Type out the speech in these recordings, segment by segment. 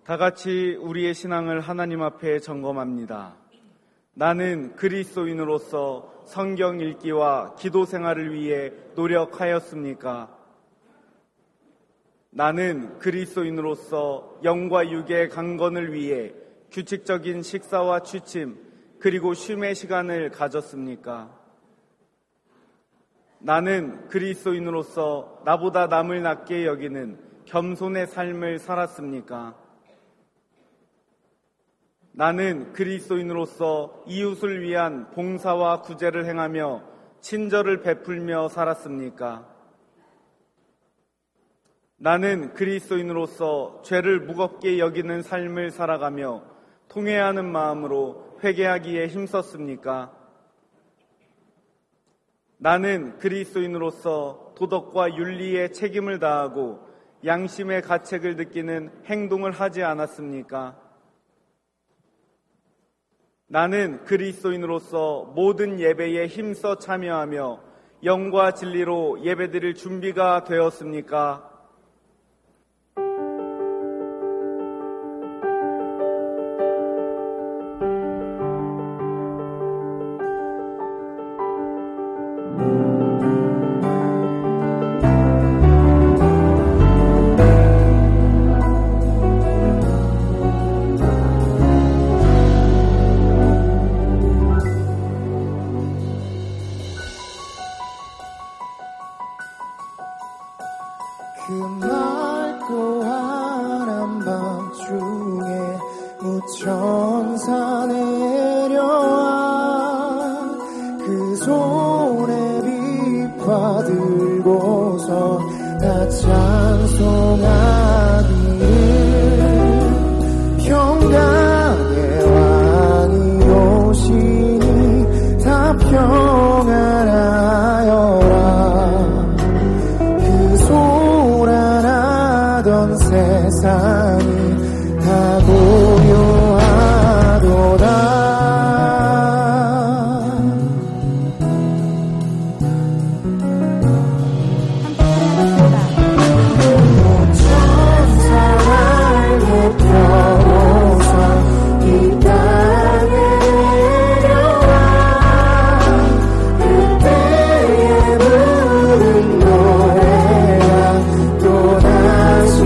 다 같이 우리의 신앙을 하나님 앞에 점검합니다. 나는 그리스도인으로서 성경 읽기와 기도 생활을 위해 노력하였습니까? 나는 그리스도인으로서 영과 육의 강건을 위해 규칙적인 식사와 취침 그리고 쉼의 시간을 가졌습니까? 나는 그리스도인으로서 나보다 남을 낮게 여기는 겸손의 삶을 살았습니까? 나는 그리스도인으로서 이웃을 위한 봉사와 구제를 행하며 친절을 베풀며 살았습니까? 나는 그리스도인으로서 죄를 무겁게 여기는 삶을 살아가며 통회하는 마음으로 회개하기에 힘썼습니까? 나는 그리스도인으로서 도덕과 윤리에 책임을 다하고 양심의 가책을 느끼는 행동을 하지 않았습니까? 나는 그리스도인으로서 모든 예배에 힘써 참여하며 영과 진리로 예배드릴 준비가 되었습니까? 그 맑고 환한 밤중에 무천사 내려와 그 손에 빛과 들고서 다 찬송하기를 평강의 왕이 오시니 다 평안하여라. 세상이 다 고요하도다. 천사를 높여서 이 땅에 내려와 그때의 부른 노래가 또다시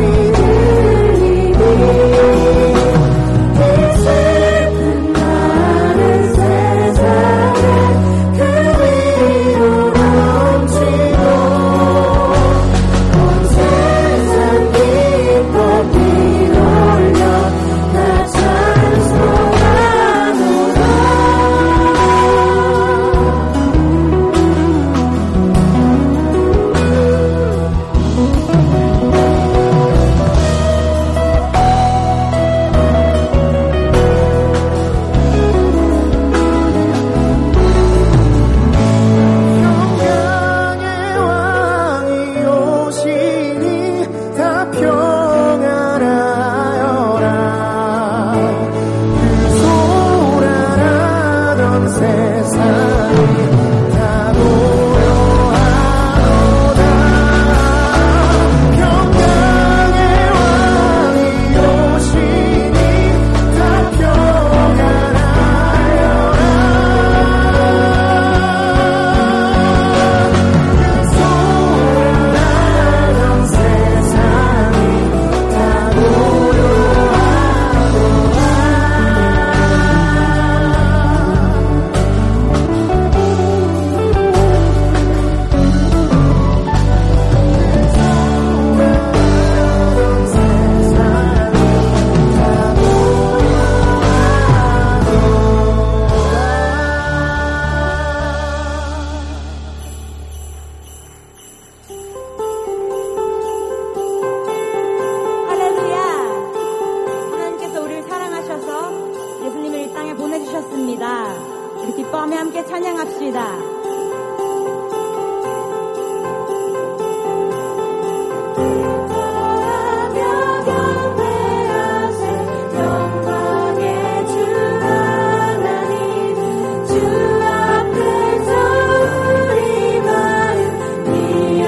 기뻐하며 함께 찬양합시다.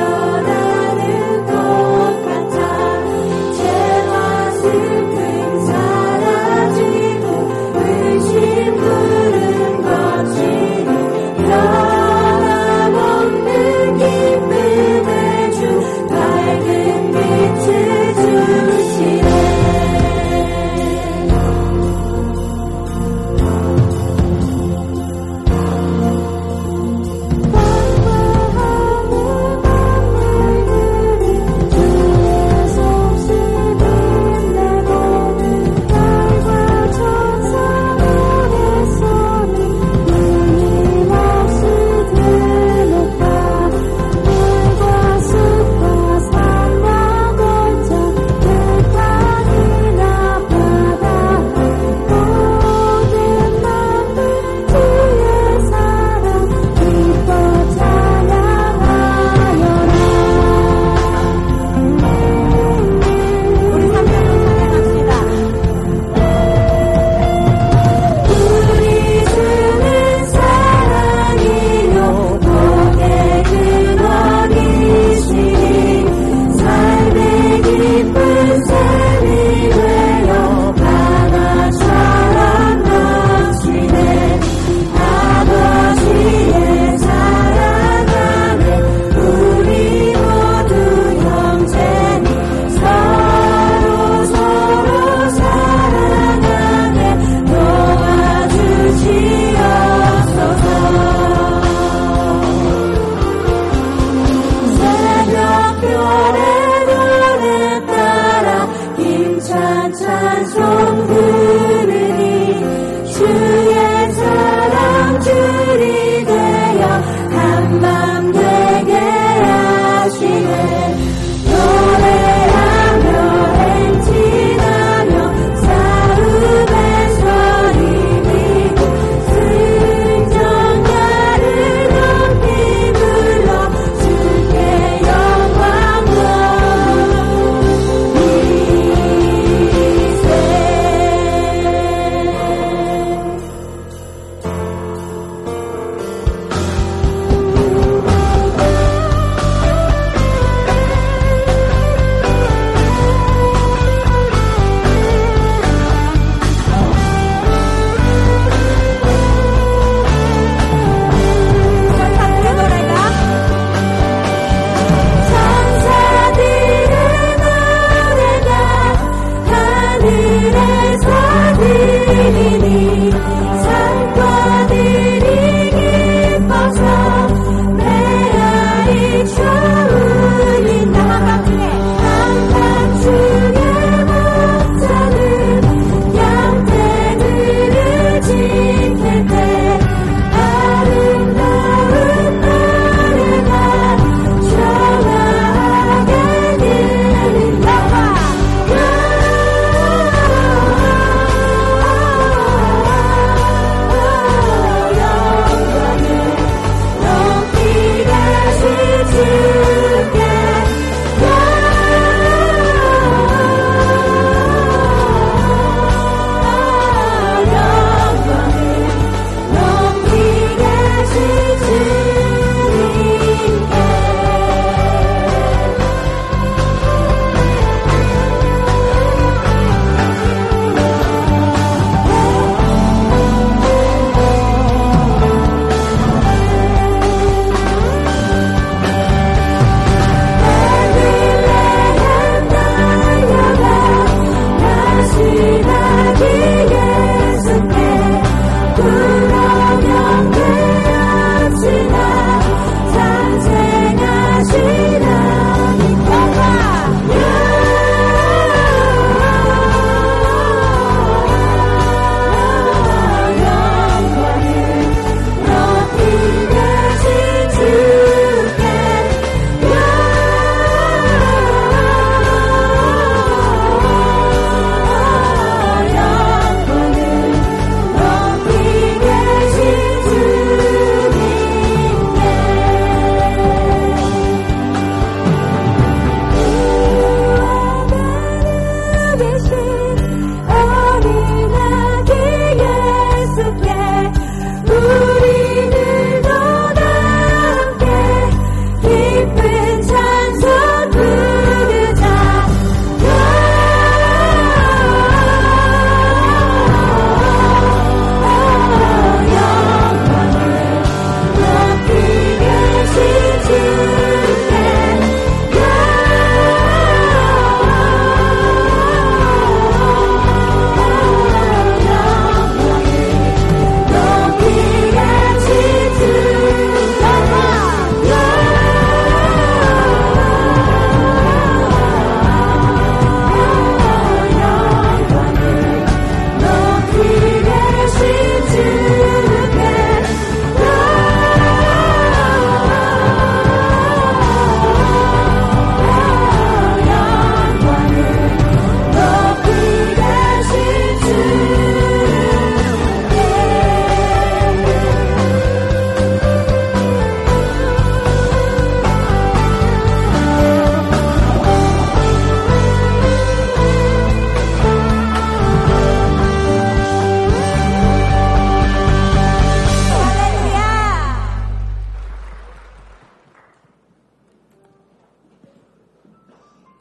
죄와 슬픔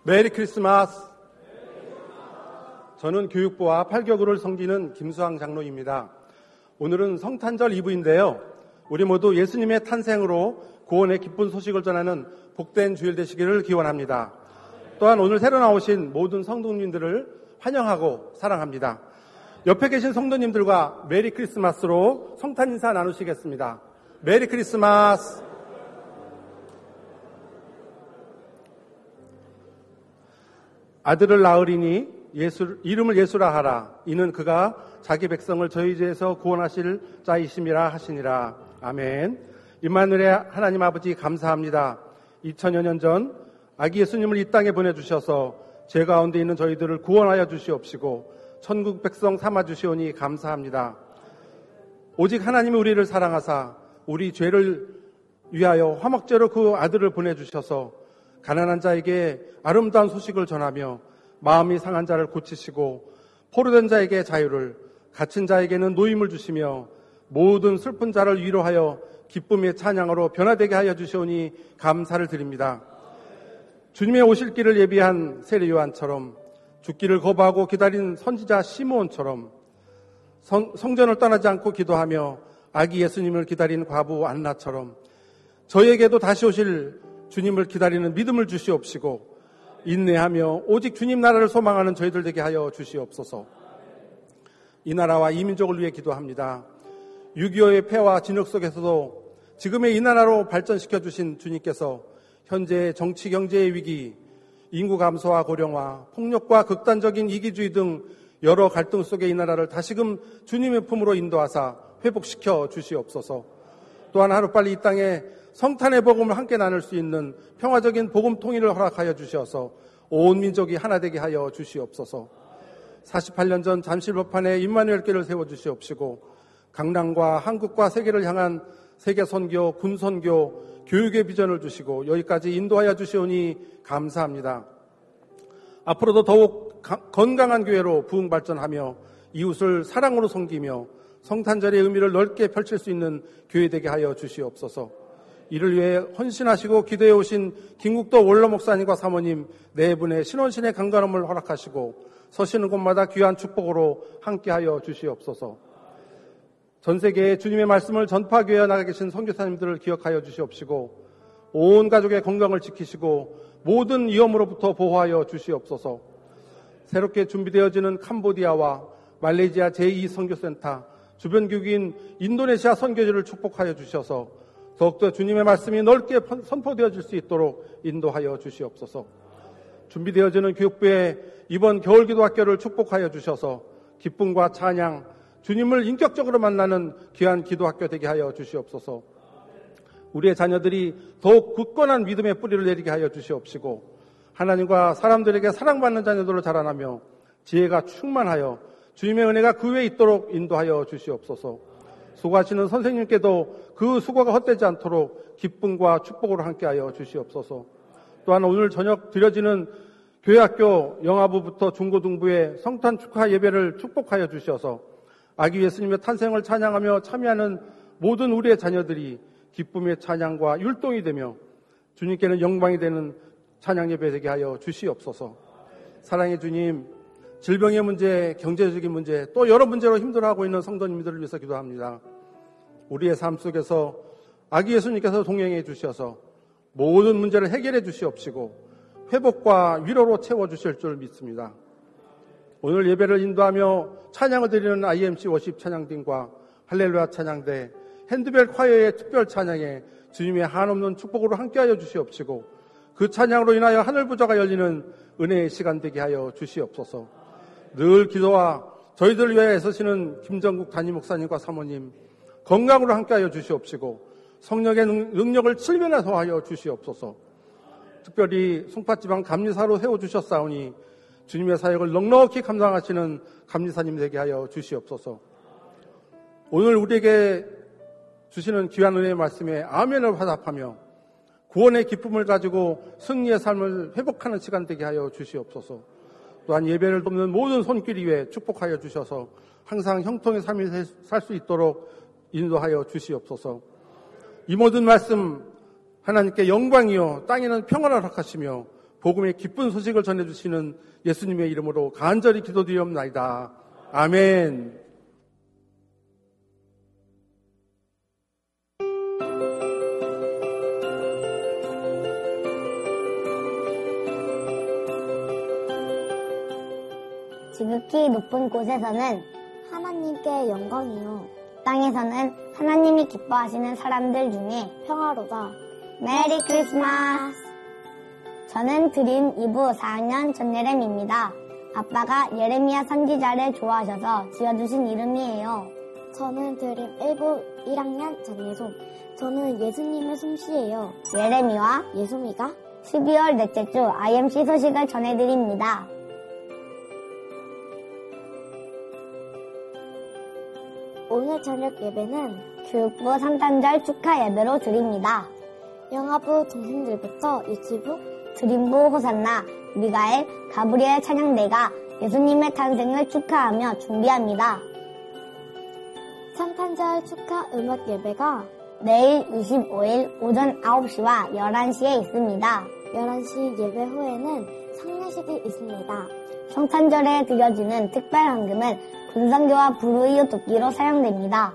메리 크리스마스. 저는 교육부와 8격을 섬기는 김수항 장로입니다. 오늘은 성탄절 이브인데요. 우리 모두 예수님의 탄생으로 구원의 기쁜 소식을 전하는 복된 주일 되시기를 기원합니다. 또한 오늘 새로 나오신 모든 성도님들을 환영하고 사랑합니다. 옆에 계신 성도님들과 메리 크리스마스로 성탄 인사 나누시겠습니다. 메리 크리스마스. 아들을 낳으리니 이름을 예수라 하라. 이는 그가 자기 백성을 저희 죄에서 구원하실 자이심이라 하시니라. 아멘. 임마누엘의 하나님 아버지 감사합니다. 2000여 년 전 아기 예수님을 이 땅에 보내주셔서 죄 가운데 있는 저희들을 구원하여 주시옵시고 천국 백성 삼아 주시오니 감사합니다. 오직 하나님이 우리를 사랑하사 우리 죄를 위하여 화목제로 그 아들을 보내주셔서 가난한 자에게 아름다운 소식을 전하며 마음이 상한 자를 고치시고 포로된 자에게 자유를, 갇힌 자에게는 노임을 주시며 모든 슬픈 자를 위로하여 기쁨의 찬양으로 변화되게 하여 주시오니 감사를 드립니다. 주님의 오실 길을 예비한 세례 요한처럼, 죽기를 거부하고 기다린 선지자 시므온처럼, 성전을 떠나지 않고 기도하며 아기 예수님을 기다린 과부 안나처럼 저에게도 다시 오실 주님을 기다리는 믿음을 주시옵시고 인내하며 오직 주님 나라를 소망하는 저희들 되게 하여 주시옵소서. 이 나라와 이 민족을 위해 기도합니다. 6.25의 폐와 진흙 속에서도 지금의 이 나라로 발전시켜 주신 주님께서 현재 정치 경제의 위기, 인구 감소와 고령화, 폭력과 극단적인 이기주의 등 여러 갈등 속에 이 나라를 다시금 주님의 품으로 인도하사 회복시켜 주시옵소서. 또한 하루빨리 이 땅에 성탄의 복음을 함께 나눌 수 있는 평화적인 복음 통일을 허락하여 주셔서 온 민족이 하나 되게 하여 주시옵소서. 48년 전 잠실법한에 임마누엘교를 세워주시옵시고 강남과 한국과 세계를 향한 세계선교, 군선교, 교육의 비전을 주시고 여기까지 인도하여 주시오니 감사합니다. 앞으로도 더욱 건강한 교회로 부흥발전하며 이웃을 사랑으로 섬기며 성탄절의 의미를 넓게 펼칠 수 있는 교회 되게 하여 주시옵소서. 이를 위해 헌신하시고 기도해 오신 김국도 원로 목사님과 사모님 네 분의 신원신의 강건함을 허락하시고 서시는 곳마다 귀한 축복으로 함께하여 주시옵소서. 전 세계에 주님의 말씀을 전파하여 나가 계신 선교사님들을 기억하여 주시옵시고 온 가족의 건강을 지키시고 모든 위험으로부터 보호하여 주시옵소서. 새롭게 준비되어지는 캄보디아와 말레이시아 제2선교센터, 주변 교육인 인도네시아 선교지를 축복하여 주셔서 더욱더 주님의 말씀이 넓게 선포되어질 수 있도록 인도하여 주시옵소서. 준비되어지는 교육부의 이번 겨울기도학교를 축복하여 주셔서 기쁨과 찬양, 주님을 인격적으로 만나는 귀한 기도학교 되게 하여 주시옵소서. 우리의 자녀들이 더욱 굳건한 믿음의 뿌리를 내리게 하여 주시옵시고 하나님과 사람들에게 사랑받는 자녀들로 자라나며 지혜가 충만하여 주님의 은혜가 그 위에 있도록 인도하여 주시옵소서. 수고하시는 선생님께도 그 수고가 헛되지 않도록 기쁨과 축복으로 함께하여 주시옵소서. 또한 오늘 저녁 드려지는 교회학교 영아부부터 중고등부의 성탄 축하 예배를 축복하여 주셔서 아기 예수님의 탄생을 찬양하며 참여하는 모든 우리의 자녀들이 기쁨의 찬양과 율동이 되며 주님께는 영광이 되는 찬양 예배 되게 하여 주시옵소서. 사랑의 주님, 질병의 문제, 경제적인 문제, 또 여러 문제로 힘들어하고 있는 성도님들을 위해서 기도합니다. 우리의 삶 속에서 아기 예수님께서 동행해 주셔서 모든 문제를 해결해 주시옵시고 회복과 위로로 채워주실 줄 믿습니다. 오늘 예배를 인도하며 찬양을 드리는 IMC 워십 찬양팀과 할렐루야 찬양대, 핸드벨 콰이어의 특별 찬양에 주님의 한없는 축복으로 함께하여 주시옵시고 그 찬양으로 인하여 하늘 부자가 열리는 은혜의 시간 되게 하여 주시옵소서. 늘 기도와 저희들을 위해 애쓰시는 김정국 담임 목사님과 사모님 건강으로 함께하여 주시옵시고 성령의 능력을 7배나 더하여 주시옵소서. 특별히 송파지방 감리사로 세워주셨사오니 주님의 사역을 넉넉히 감당하시는 감리사님 되게 하여 주시옵소서. 오늘 우리에게 주시는 귀한 은혜의 말씀에 아멘을 화답하며 구원의 기쁨을 가지고 승리의 삶을 회복하는 시간 되게 하여 주시옵소서. 또한 예배를 돕는 모든 손길 위에 축복하여 주셔서 항상 형통의 삶을 살 수 있도록 인도하여 주시옵소서. 이 모든 말씀 하나님께 영광이요 땅에는 평안을 허락하시며 복음의 기쁜 소식을 전해주시는 예수님의 이름으로 간절히 기도드리옵나이다. 아멘. 지극히 높은 곳에서는 하나님께 영광이요, 땅에서는 하나님이 기뻐하시는 사람들 중에 평화로다. 메리 크리스마스. 저는 드림 2부 4학년 전예렘입니다. 아빠가 예레미야 선지자를 좋아하셔서 지어주신 이름이에요. 저는 드림 1부 1학년 전예솜. 저는 예수님의 솜씨예요. 예레미와 예솜이가 12월 넷째 주 IMC 소식을 전해드립니다. 오늘 저녁 예배는 교육부 성탄절 축하 예배로 드립니다. 영화부 동생들부터 유치부, 드림부 호산나, 미가엘, 가브리엘 찬양대가 예수님의 탄생을 축하하며 준비합니다. 성탄절 축하 음악 예배가 내일 25일 오전 9시와 11시에 있습니다. 11시 예배 후에는 성례식이 있습니다. 성탄절에 드려지는 특별 헌금은 군성교와 불우이웃 돕기로 사용됩니다.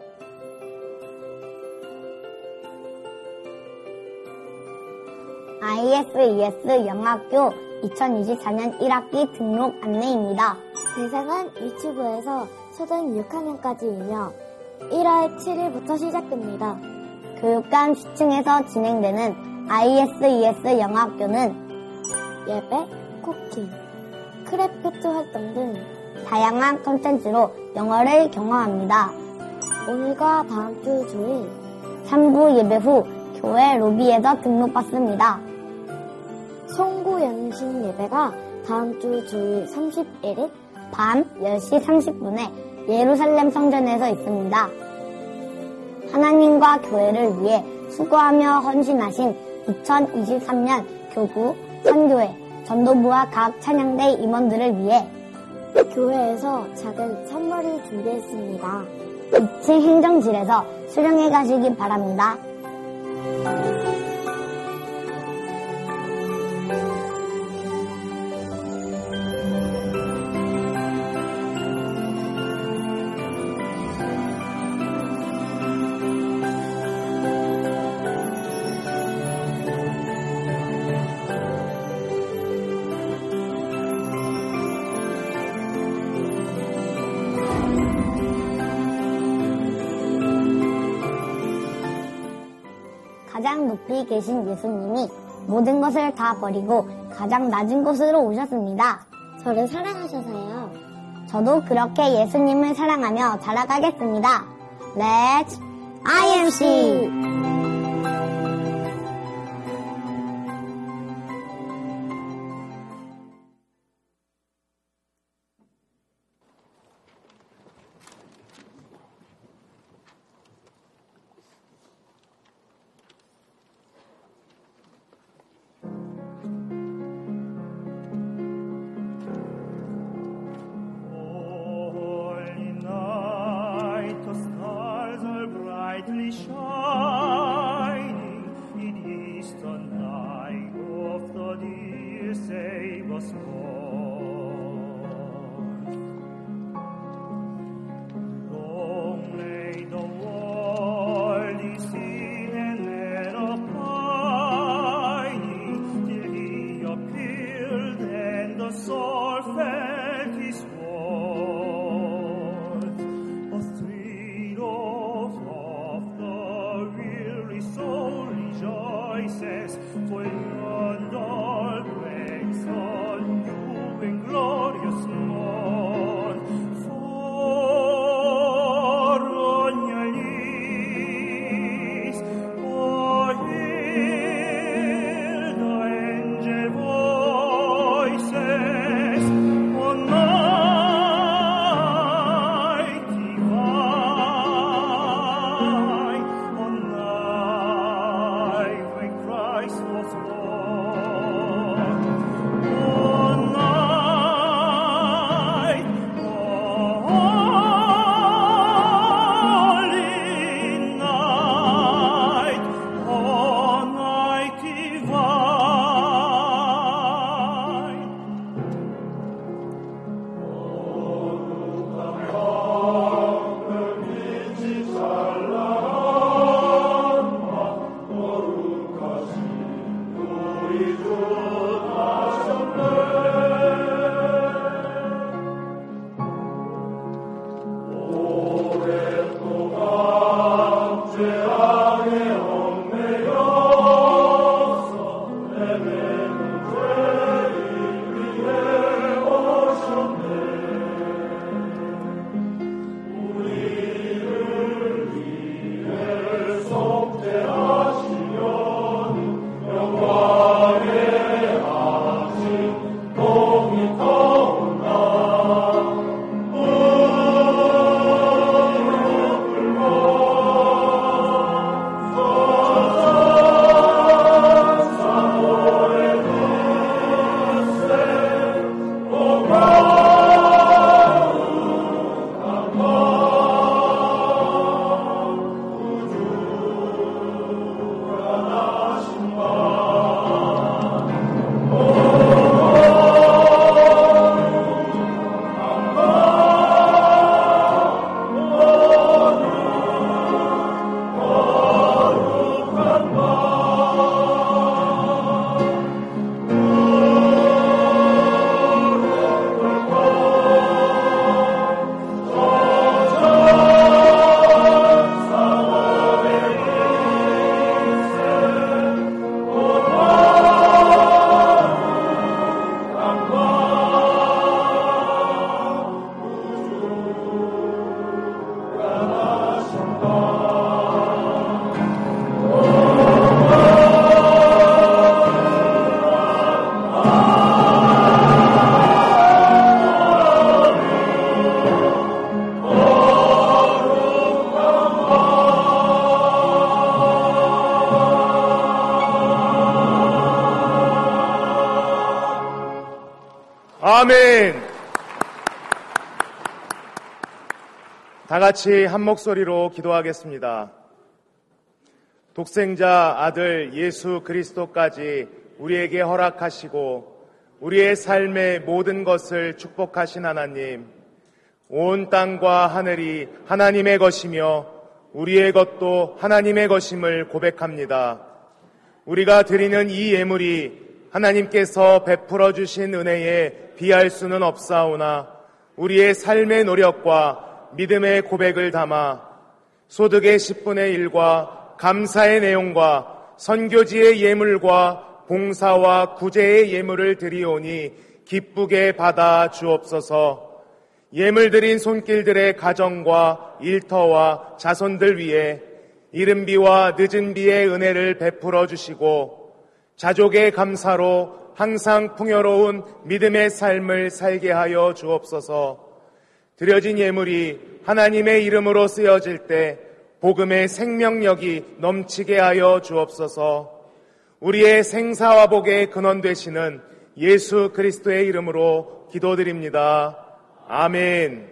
ISES 영학교 2024년 1학기 등록 안내입니다. 대상은 유치부에서 초등 6학년까지이며 1월 7일부터 시작됩니다. 교육감 시층에서 진행되는 ISES 영학교는 예배, 쿠킹, 크래프트 활동 등 다양한 콘텐츠로 영어를 경험합니다. 오늘과 다음 주 주일 3부 예배 후 교회 로비에서 등록받습니다. 송구연신 예배가 다음 주 주일 31일 밤 10시 30분에 예루살렘 성전에서 있습니다. 하나님과 교회를 위해 수고하며 헌신하신 2023년 교구, 선교회, 전도부와 각 찬양대 임원들을 위해 교회에서 작은 선물을 준비했습니다. 2층 행정실에서 수령해 가시기 바랍니다. 가장 높이 계신 예수님이 모든 것을 다 버리고 가장 낮은 곳으로 오셨습니다. 저를 사랑하셔서요. 저도 그렇게 예수님을 사랑하며 자라가겠습니다. Let's IMC! Holy night, the stars are brightly shine. 다 같이 한 목소리로 기도하겠습니다. 독생자 아들 예수 그리스도까지 우리에게 허락하시고 우리의 삶의 모든 것을 축복하신 하나님, 온 땅과 하늘이 하나님의 것이며 우리의 것도 하나님의 것임을 고백합니다. 우리가 드리는 이 예물이 하나님께서 베풀어 주신 은혜에 비할 수는 없사오나 우리의 삶의 노력과 믿음의 고백을 담아 소득의 10분의 1과 감사의 내용과 선교지의 예물과 봉사와 구제의 예물을 드리오니 기쁘게 받아 주옵소서. 예물 드린 손길들의 가정과 일터와 자손들 위해 이른 비와 늦은 비의 은혜를 베풀어 주시고 자족의 감사로 항상 풍요로운 믿음의 삶을 살게 하여 주옵소서. 드려진 예물이 하나님의 이름으로 쓰여질 때 복음의 생명력이 넘치게 하여 주옵소서. 우리의 생사와 복의 근원 되시는 예수 그리스도의 이름으로 기도드립니다. 아멘.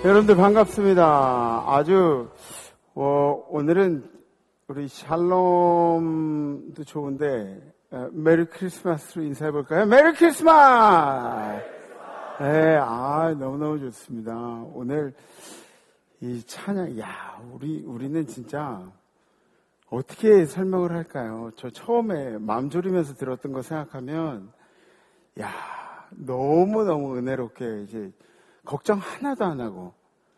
여러분들 반갑습니다. 아주 오늘은 우리 샬롬도 좋은데 메리 크리스마스로 인사해볼까요? 메리 크리스마스! 네, 너무너무 좋습니다. 오늘 이 찬양, 우리는 진짜 어떻게 설명을 할까요? 저 처음에 마음 졸이면서 들었던 거 생각하면 너무너무 은혜롭게 이제 걱정 하나도 안 하고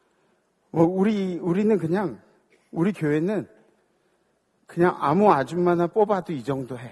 우리는 그냥 우리 교회는 그냥 아무 아줌마나 뽑아도 이 정도 해.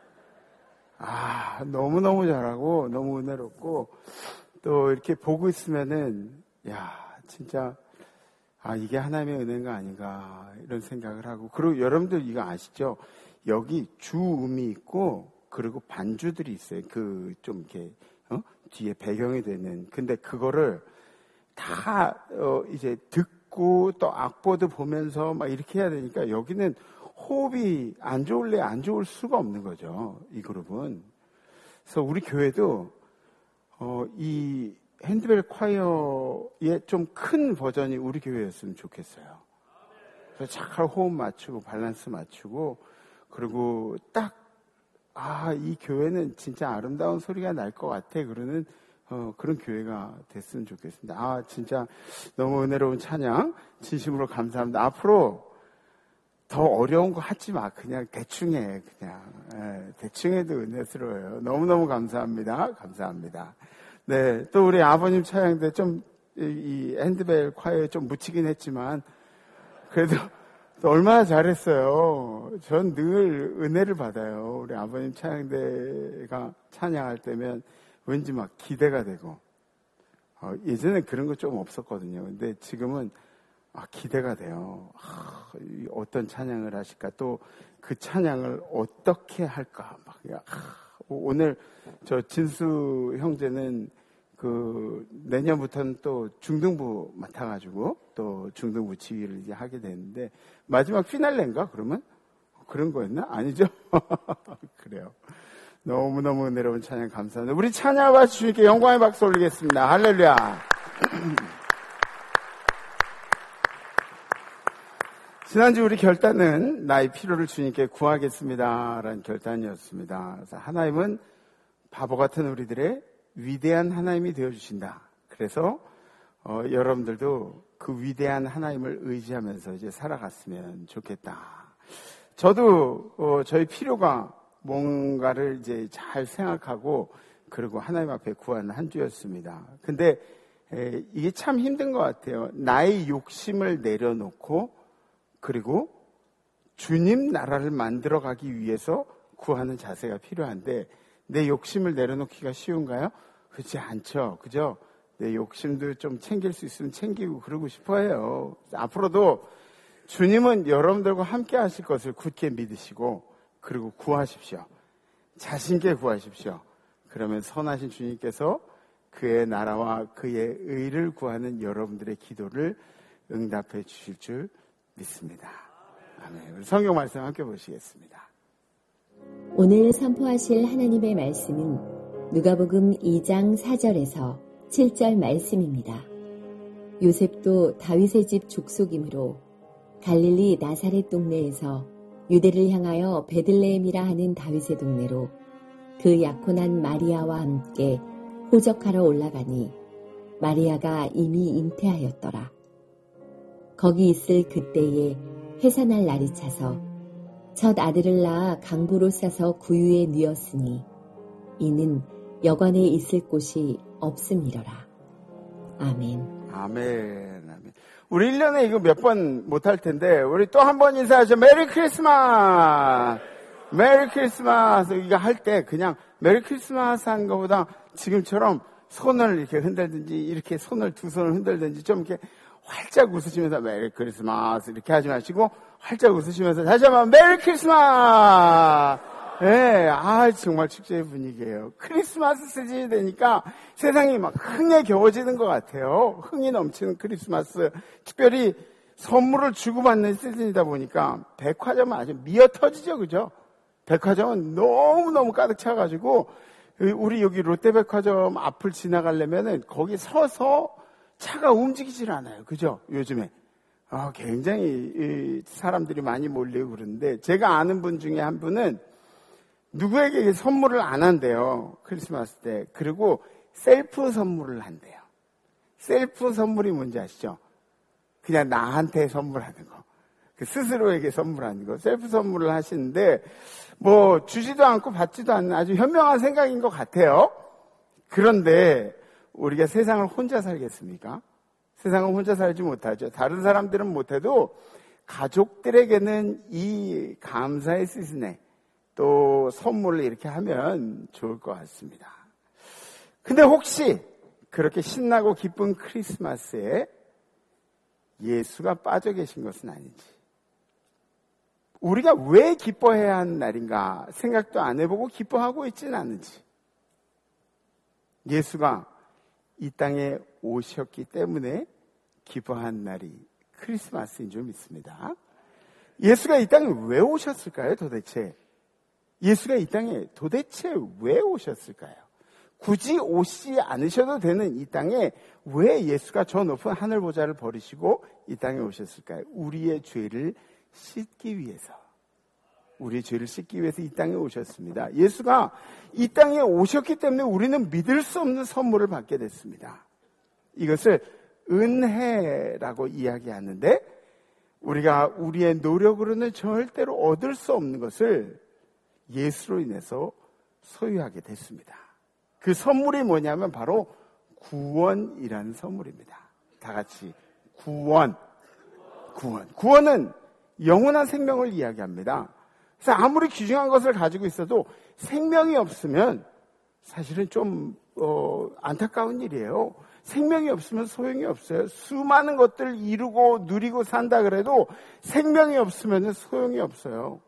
그냥. 너무너무 잘하고 너무 은혜롭고 또 이렇게 보고 있으면은 진짜 이게 하나님의 은혜가 아닌가 이런 생각을 하고 그리고 여러분들 이거 아시죠? 여기 주음이 있고 그리고 반주들이 있어요. 그 좀 이렇게 뒤에 배경이 되는. 근데 그거를 다 이제 듣고 또 악보도 보면서 막 이렇게 해야 되니까 여기는 호흡이 안 좋을래 안 좋을 수가 없는 거죠. 이 그룹은. 그래서 우리 교회도 이 핸드벨 콰이어의 좀 큰 버전이 우리 교회였으면 좋겠어요. 그래서 잘 호흡 맞추고 밸런스 맞추고 그리고 딱 이 교회는 진짜 아름다운 소리가 날 것 같아. 그러는 그런 교회가 됐으면 좋겠습니다. 진짜 너무 은혜로운 찬양 진심으로 감사합니다. 앞으로 더 어려운 거 하지 마. 그냥 대충 해. 그냥 대충 해도 은혜스러워요. 너무너무 감사합니다. 감사합니다. 네, 또 우리 아버님 찬양 때 좀 이 핸드벨 콰이어에 좀 묻히긴 했지만 그래도 또 얼마나 잘했어요. 전 늘 은혜를 받아요. 우리 아버님 찬양대가 찬양할 때면 왠지 막 기대가 되고 예전엔 그런 거 좀 없었거든요. 근데 지금은 기대가 돼요. 어떤 찬양을 하실까? 또 그 찬양을 어떻게 할까? 오늘 저 진수 형제는 내년부터는 또 중등부 맡아가지고 또 중등부 지휘를 이제 하게 되는데 마지막 피날레인가? 그러면? 그런 거였나? 아니죠? 그래요. 너무너무 은혜로운 찬양 감사합니다. 우리 찬양 아버지 주님께 영광의 박수 올리겠습니다. 할렐루야. 지난주 우리 결단은 나의 필요를 주님께 구하겠습니다 라는 결단이었습니다. 그래서 하나님은 바보 같은 우리들의 위대한 하나님이 되어주신다. 그래서 여러분들도 그 위대한 하나님을 의지하면서 이제 살아갔으면 좋겠다. 저도 저희 필요가 뭔가를 이제 잘 생각하고 그리고 하나님 앞에 구하는 한 주였습니다. 근데 이게 참 힘든 것 같아요. 나의 욕심을 내려놓고 그리고 주님 나라를 만들어가기 위해서 구하는 자세가 필요한데 내 욕심을 내려놓기가 쉬운가요? 그렇지 않죠. 그죠? 내 욕심도 좀 챙길 수 있으면 챙기고 그러고 싶어 해요. 앞으로도 주님은 여러분들과 함께 하실 것을 굳게 믿으시고 그리고 구하십시오. 자신께 구하십시오. 그러면 선하신 주님께서 그의 나라와 그의 의를 구하는 여러분들의 기도를 응답해 주실 줄 믿습니다. 아멘. 성경 말씀 함께 보시겠습니다. 오늘 선포하실 하나님의 말씀은 누가복음 2장 4절에서 7절 말씀입니다. 요셉도 다윗의 집 족속이므로 갈릴리 나사렛 동네에서 유대를 향하여 베들레헴이라 하는 다윗의 동네로 그 약혼한 마리아와 함께 호적하러 올라가니 마리아가 이미 잉태하였더라. 거기 있을 그때에 해산할 날이 차서 첫 아들을 낳아 강보로 싸서 구유에 뉘었으니 이는 여관에 있을 곳이 없음이러라. 아멘. 아멘. 아멘. 우리 1년에 이거 몇 번 못할 텐데 우리 또 한 번 인사하죠. 메리 크리스마스. 메리 크리스마스. 이거 할 때 그냥 메리 크리스마스 하는 것보다 지금처럼 손을 이렇게 흔들든지 이렇게 두 손을 흔들든지 좀 이렇게 활짝 웃으시면서 메리 크리스마스 이렇게 하지 마시고 활짝 웃으시면서 다시 한번 메리 크리스마스. 네, 정말 축제의 분위기예요. 크리스마스 시즌이 되니까 세상이 막 흥에 겨워지는 것 같아요. 흥이 넘치는 크리스마스. 특별히 선물을 주고받는 시즌이다 보니까 백화점은 아주 미어터지죠, 그죠? 백화점은 너무너무 가득 차가지고 우리 여기 롯데백화점 앞을 지나가려면은 거기 서서 차가 움직이질 않아요. 그죠? 요즘에. 굉장히 사람들이 많이 몰리고 그러는데, 제가 아는 분 중에 한 분은 누구에게 선물을 안 한대요. 크리스마스 때. 그리고 셀프 선물을 한대요. 셀프 선물이 뭔지 아시죠? 그냥 나한테 선물하는 거. 스스로에게 선물하는 거. 셀프 선물을 하시는데, 뭐 주지도 않고 받지도 않는 아주 현명한 생각인 것 같아요. 그런데 우리가 세상을 혼자 살겠습니까? 세상은 혼자 살지 못하죠. 다른 사람들은 못해도 가족들에게는 이 감사의 시즌에 또 선물을 이렇게 하면 좋을 것 같습니다. 근데 혹시 그렇게 신나고 기쁜 크리스마스에 예수가 빠져 계신 것은 아닌지, 우리가 왜 기뻐해야 하는 날인가 생각도 안 해보고 기뻐하고 있지는 않은지, 예수가 이 땅에 오셨기 때문에 기뻐한 날이 크리스마스인 줄 믿습니다. 예수가 이 땅에 왜 오셨을까요, 도대체? 예수가 이 땅에 도대체 왜 오셨을까요? 굳이 오시지 않으셔도 되는 이 땅에 왜 예수가 저 높은 하늘 보좌를 버리시고 이 땅에 오셨을까요? 우리의 죄를 씻기 위해서. 우리의 죄를 씻기 위해서 이 땅에 오셨습니다. 예수가 이 땅에 오셨기 때문에 우리는 믿을 수 없는 선물을 받게 됐습니다. 이것을 은혜라고 이야기하는데, 우리가 우리의 노력으로는 절대로 얻을 수 없는 것을 예수로 인해서 소유하게 됐습니다. 그 선물이 뭐냐면 바로 구원이라는 선물입니다. 다 같이 구원. 구원은 영원한 생명을 이야기합니다. 그래서 아무리 귀중한 것을 가지고 있어도 생명이 없으면 사실은 좀 안타까운 일이에요. 생명이 없으면 소용이 없어요. 수많은 것들을 이루고 누리고 산다 그래도 생명이 없으면 소용이 없어요.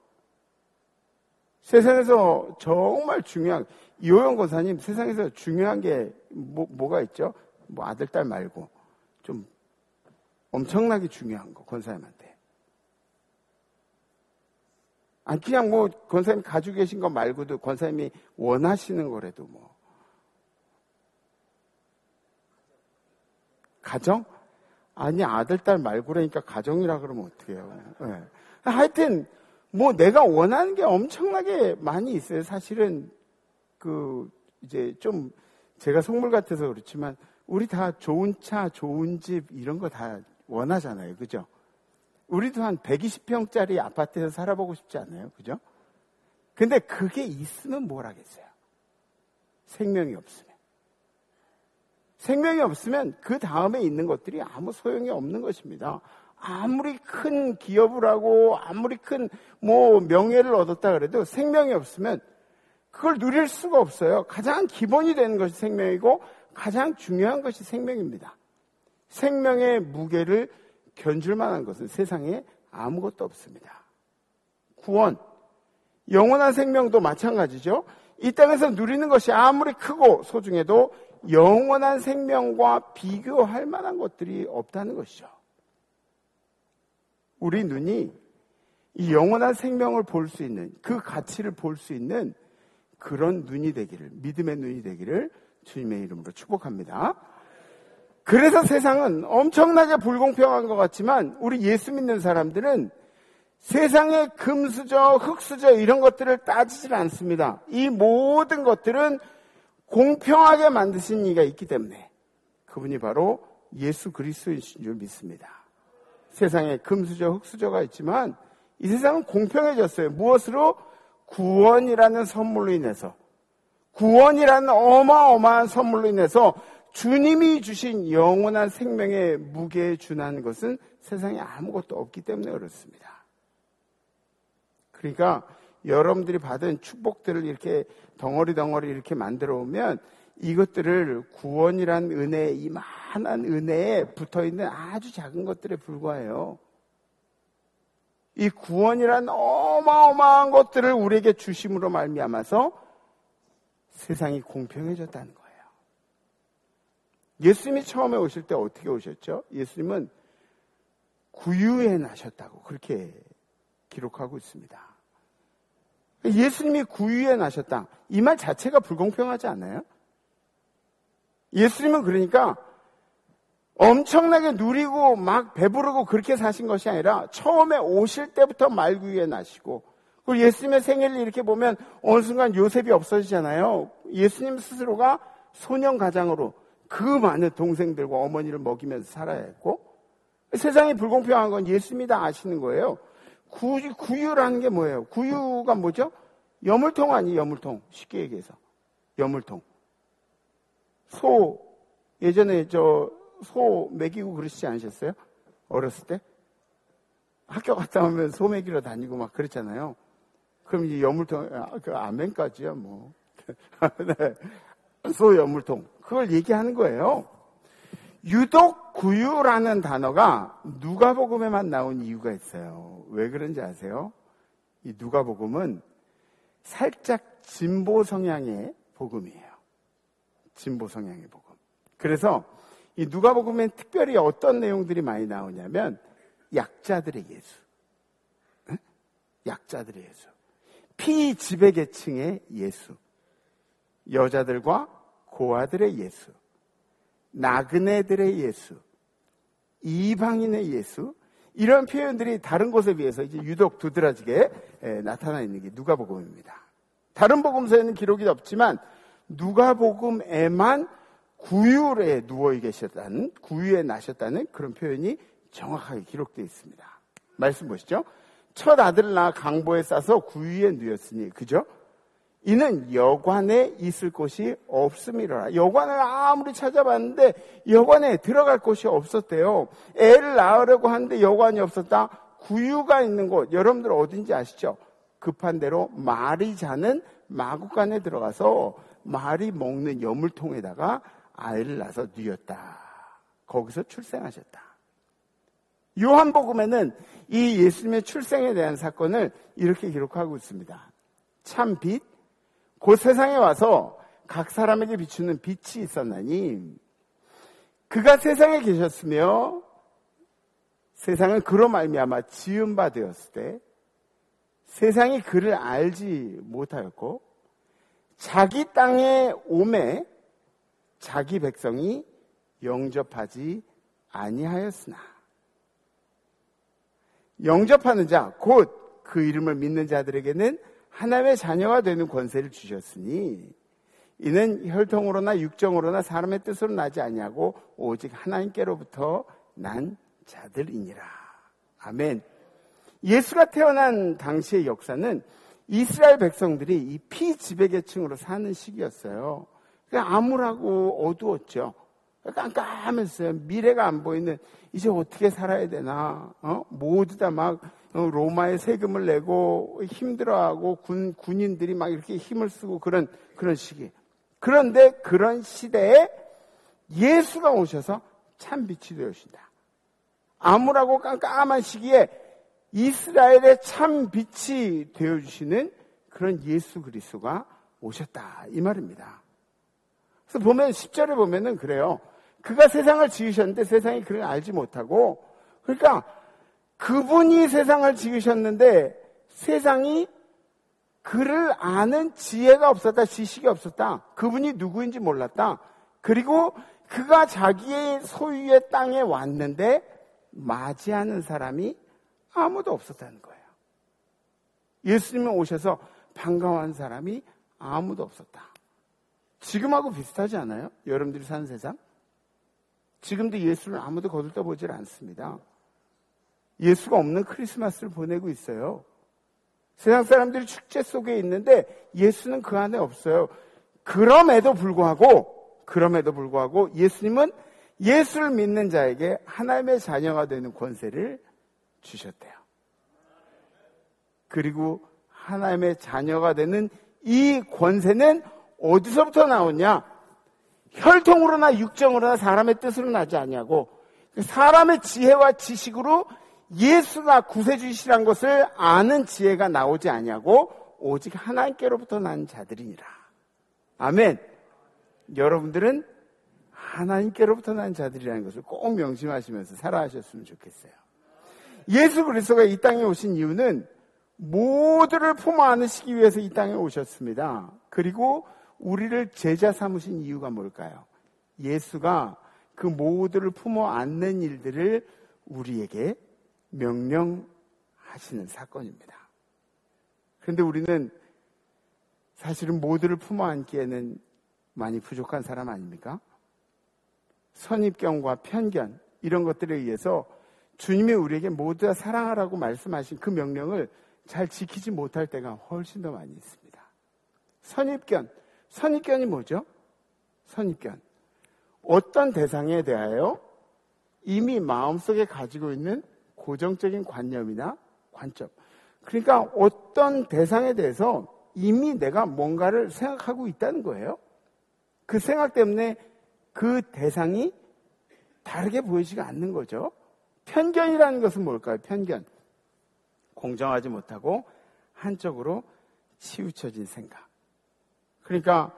세상에서 정말 중요한, 이호영 권사님, 세상에서 중요한 게 뭐가 있죠? 뭐 아들, 딸 말고 좀 엄청나게 중요한 거, 권사님한테. 아니, 그냥 뭐 권사님 가지고 계신 거 말고도 권사님이 원하시는 거라도 뭐. 가정? 아니, 아들, 딸 말고라니까 가정이라 그러면 어떡해요. 네. 하여튼 뭐 내가 원하는 게 엄청나게 많이 있어요. 사실은 이제 좀 제가 속물 같아서 그렇지만 우리 다 좋은 차, 좋은 집 이런 거 다 원하잖아요. 그죠? 우리도 한 120평짜리 아파트에서 살아보고 싶지 않아요? 그죠? 근데 그게 있으면 뭘 하겠어요? 생명이 없으면. 생명이 없으면 그 다음에 있는 것들이 아무 소용이 없는 것입니다. 아무리 큰 기업을 하고 아무리 큰 명예를 얻었다 그래도 생명이 없으면 그걸 누릴 수가 없어요. 가장 기본이 되는 것이 생명이고 가장 중요한 것이 생명입니다. 생명의 무게를 견줄 만한 것은 세상에 아무것도 없습니다. 구원, 영원한 생명도 마찬가지죠. 이 땅에서 누리는 것이 아무리 크고 소중해도 영원한 생명과 비교할 만한 것들이 없다는 것이죠. 우리 눈이 이 영원한 생명을 볼 수 있는, 그 가치를 볼 수 있는 그런 눈이 되기를, 믿음의 눈이 되기를 주님의 이름으로 축복합니다. 그래서 세상은 엄청나게 불공평한 것 같지만 우리 예수 믿는 사람들은 세상의 금수저, 흙수저 이런 것들을 따지질 않습니다. 이 모든 것들은 공평하게 만드신 이가 있기 때문에 그분이 바로 예수 그리스도이신 줄 믿습니다. 세상에 금수저, 흙수저가 있지만 이 세상은 공평해졌어요. 무엇으로? 구원이라는 선물로 인해서, 구원이라는 어마어마한 선물로 인해서 주님이 주신 영원한 생명의 무게에 준하는 것은 세상에 아무것도 없기 때문에 그렇습니다. 그러니까 여러분들이 받은 축복들을 이렇게 덩어리 이렇게 만들어 오면 이것들을 구원이란 은혜, 이만한 은혜에 붙어있는 아주 작은 것들에 불과해요. 이 구원이란 어마어마한 것들을 우리에게 주심으로 말미암아서 세상이 공평해졌다는 거예요. 예수님이 처음에 오실 때 어떻게 오셨죠? 예수님은 구유에 나셨다고 그렇게 기록하고 있습니다. 예수님이 구유에 나셨다. 이 말 자체가 불공평하지 않아요? 예수님은 그러니까 엄청나게 누리고 막 배부르고 그렇게 사신 것이 아니라 처음에 오실 때부터 말구유에 나시고, 그리고 예수님의 생애를 이렇게 보면 어느 순간 요셉이 없어지잖아요. 예수님 스스로가 소년 가장으로 그 많은 동생들과 어머니를 먹이면서 살아야 했고, 세상이 불공평한 건 예수님이 다 아시는 거예요. 구유라는 게 뭐예요? 구유가 뭐죠? 여물통 아니, 여물통. 쉽게 얘기해서 여물통. 예전에 소 먹이고 그러시지 않으셨어요? 어렸을 때? 학교 갔다 오면 소 먹이러 다니고 막 그랬잖아요. 그럼 이제 여물통, 그 아멘까지야, 뭐. 네. 소 여물통. 그걸 얘기하는 거예요. 유독 구유라는 단어가 누가복음에만 나온 이유가 있어요. 왜 그런지 아세요? 이 누가복음은 살짝 진보 성향의 복음이에요. 진보 성향의 복음. 그래서 이 누가복음엔 특별히 어떤 내용들이 많이 나오냐면 약자들의 예수. 응? 약자들의 예수. 피지배계층의 예수. 여자들과 고아들의 예수. 나그네들의 예수. 이방인의 예수. 이런 표현들이 다른 곳에 비해서 이제 유독 두드러지게 나타나 있는 게 누가복음입니다. 다른 복음서에는 기록이 없지만 누가복음에만 구유에 누워 계셨다는, 구유에 나셨다는 그런 표현이 정확하게 기록되어 있습니다. 말씀 보시죠. 첫 아들을 낳아 강보에 싸서 구유에 누웠으니, 그죠? 이는 여관에 있을 곳이 없음이라. 여관을 아무리 찾아봤는데 여관에 들어갈 곳이 없었대요. 애를 낳으려고 하는데 여관이 없었다. 구유가 있는 곳, 여러분들 어딘지 아시죠? 급한 대로 말이 자는 마구간에 들어가서 말이 먹는 여물통에다가 아이를 낳아서 누웠다. 거기서 출생하셨다. 요한복음에는 이 예수님의 출생에 대한 사건을 이렇게 기록하고 있습니다. 참 빛, 곧 세상에 와서 각 사람에게 비추는 빛이 있었나니 그가 세상에 계셨으며 세상은 그로 말미암아 지은 바 되었을 때 세상이 그를 알지 못하였고 자기 땅에 오매 자기 백성이 영접하지 아니하였으나 영접하는 자, 곧 그 이름을 믿는 자들에게는 하나님의 자녀가 되는 권세를 주셨으니 이는 혈통으로나 육정으로나 사람의 뜻으로 나지 아니하고 오직 하나님께로부터 난 자들이니라. 아멘. 예수가 태어난 당시의 역사는 이스라엘 백성들이 이 피지배계층으로 사는 시기였어요. 그러니까 암울하고 어두웠죠. 깜깜했어요. 미래가 안 보이는, 이제 어떻게 살아야 되나. 모두 다 막 로마에 세금을 내고 힘들어하고 군인들이 막 이렇게 힘을 쓰고 그런 시기. 그런데 그런 시대에 예수가 오셔서 참 빛이 되어주신다. 암울하고 깜깜한 시기에 이스라엘의 참 빛이 되어주시는 그런 예수 그리스도가 오셨다. 이 말입니다. 그래서 보면 10절에 보면은 그래요. 그가 세상을 지으셨는데 세상이 그를 알지 못하고, 그러니까 그분이 세상을 지으셨는데 세상이 그를 아는 지혜가 없었다, 지식이 없었다. 그분이 누구인지 몰랐다. 그리고 그가 자기의 소유의 땅에 왔는데 맞이하는 사람이 아무도 없었다는 거예요. 예수님이 오셔서 반가워한 사람이 아무도 없었다. 지금하고 비슷하지 않아요? 여러분들이 사는 세상? 지금도 예수를 아무도 거들떠보질 않습니다. 예수가 없는 크리스마스를 보내고 있어요. 세상 사람들이 축제 속에 있는데 예수는 그 안에 없어요. 그럼에도 불구하고 예수님은 예수를 믿는 자에게 하나님의 자녀가 되는 권세를 주셨대요. 그리고 하나님의 자녀가 되는 이 권세는 어디서부터 나오냐? 혈통으로나 육정으로나 사람의 뜻으로 나지 아니하고 사람의 지혜와 지식으로 예수가 구세주시란 것을 아는 지혜가 나오지 아니하고 오직 하나님께로부터 난 자들이니라. 아멘. 여러분들은 하나님께로부터 난 자들이라는 것을 꼭 명심하시면서 살아가셨으면 좋겠어요. 예수 그리스도가 이 땅에 오신 이유는 모두를 품어 안으시기 위해서 이 땅에 오셨습니다. 그리고 우리를 제자 삼으신 이유가 뭘까요? 예수가 그 모두를 품어 안는 일들을 우리에게 명령하시는 사건입니다. 그런데 우리는 사실은 모두를 품어 안기에는 많이 부족한 사람 아닙니까? 선입견과 편견 이런 것들에 의해서 주님이 우리에게 모두 다 사랑하라고 말씀하신 그 명령을 잘 지키지 못할 때가 훨씬 더 많이 있습니다. 선입견이 뭐죠? 선입견. 어떤 대상에 대하여 이미 마음속에 가지고 있는 고정적인 관념이나 관점. 그러니까 어떤 대상에 대해서 이미 내가 뭔가를 생각하고 있다는 거예요. 그 생각 때문에 그 대상이 다르게 보이지가 않는 거죠. 편견이라는 것은 뭘까요? 편견. 공정하지 못하고 한쪽으로 치우쳐진 생각. 그러니까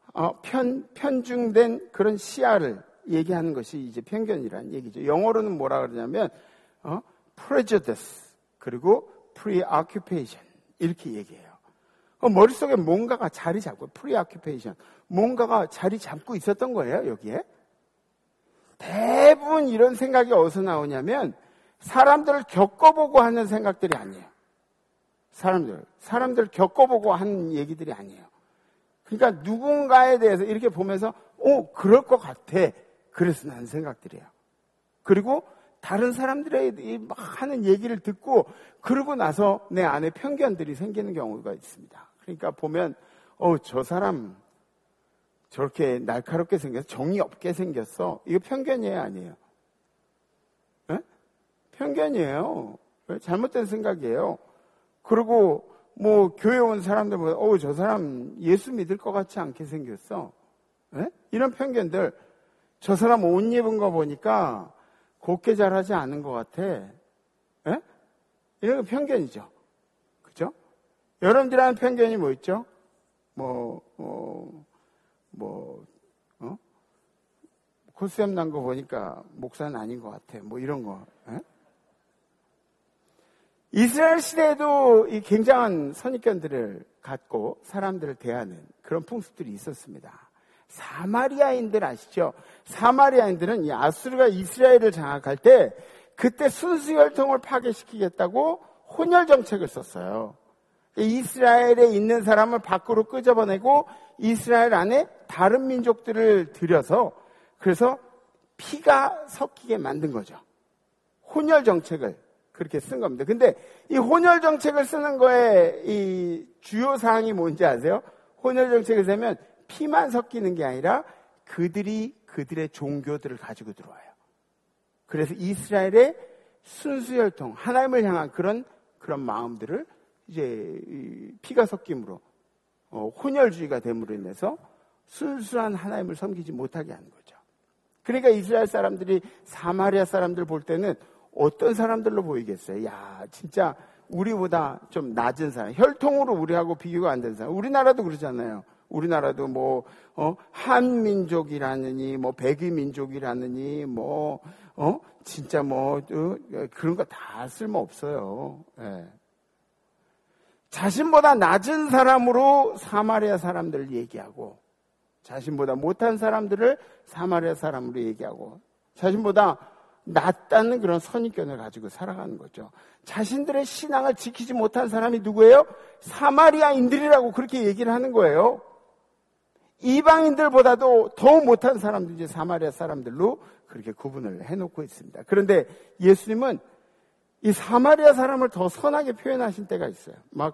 편중된 그런 시야를 얘기하는 것이 이제 편견이라는 얘기죠. 영어로는 뭐라 그러냐면 prejudice 그리고 preoccupation 이렇게 얘기해요. 머릿속에 뭔가가 자리 잡고 preoccupation 뭔가가 자리 잡고 있었던 거예요. 여기에 대부분 이런 생각이 어디서 나오냐면 사람들을 겪어보고 하는 생각들이 아니에요. 사람들 겪어보고 하는 얘기들이 아니에요. 그러니까 누군가에 대해서 이렇게 보면서 그럴 것 같아. 그래서 난 생각들이에요. 그리고 다른 사람들의 막 하는 얘기를 듣고 그러고 나서 내 안에 편견들이 생기는 경우가 있습니다. 그러니까 보면 저 사람 저렇게 날카롭게 생겨서 정이 없게 생겼어. 이거 편견이에요, 아니에요? 네? 편견이에요. 잘못된 생각이에요. 그리고 교회 온 사람들보다 저 사람 예수 믿을 것 같지 않게 생겼어. 네? 이런 편견들. 저 사람 옷 입은 거 보니까 곱게 자라지 않은 것 같아. 네? 이런 거 편견이죠. 그죠? 여러분들 하는 편견이 뭐 있죠? 코수염 난 거 보니까 목사는 아닌 것 같아. 이런 거. 에? 이스라엘 시대에도 이 굉장한 선입견들을 갖고 사람들을 대하는 그런 풍습들이 있었습니다. 사마리아인들 아시죠? 사마리아인들은 이 아수르가 이스라엘을 장악할 때 그때 순수혈통을 파괴시키겠다고 혼혈 정책을 썼어요. 이스라엘에 있는 사람을 밖으로 끄집어내고 이스라엘 안에 다른 민족들을 들여서 그래서 피가 섞이게 만든 거죠. 혼혈 정책을 그렇게 쓴 겁니다. 근데 이 혼혈 정책을 쓰는 거에 이 주요 사항이 뭔지 아세요? 혼혈 정책을 쓰면 피만 섞이는 게 아니라 그들의 종교들을 가지고 들어와요. 그래서 이스라엘의 순수혈통, 하나님을 향한 그런 마음들을 이제 피가 섞임으로 혼혈주의가 됨으로 인해서 순수한 하나님을 섬기지 못하게 하는 거죠. 그러니까 이스라엘 사람들이 사마리아 사람들 볼 때는 어떤 사람들로 보이겠어요? 야, 진짜 우리보다 좀 낮은 사람, 혈통으로 우리하고 비교가 안 되는 사람. 우리나라도 그러잖아요. 우리나라도 한민족이라느니 백이민족이라느니 진짜 그런 거 다 쓸모없어요. 예. 자신보다 낮은 사람으로 사마리아 사람들을 얘기하고 자신보다 못한 사람들을 사마리아 사람으로 얘기하고 자신보다 낫다는 그런 선입견을 가지고 살아가는 거죠. 자신들의 신앙을 지키지 못한 사람이 누구예요? 사마리아인들이라고 그렇게 얘기를 하는 거예요. 이방인들보다도 더 못한 사람들, 이제 사마리아 사람들로 그렇게 구분을 해놓고 있습니다. 그런데 예수님은 이 사마리아 사람을 더 선하게 표현하신 때가 있어요.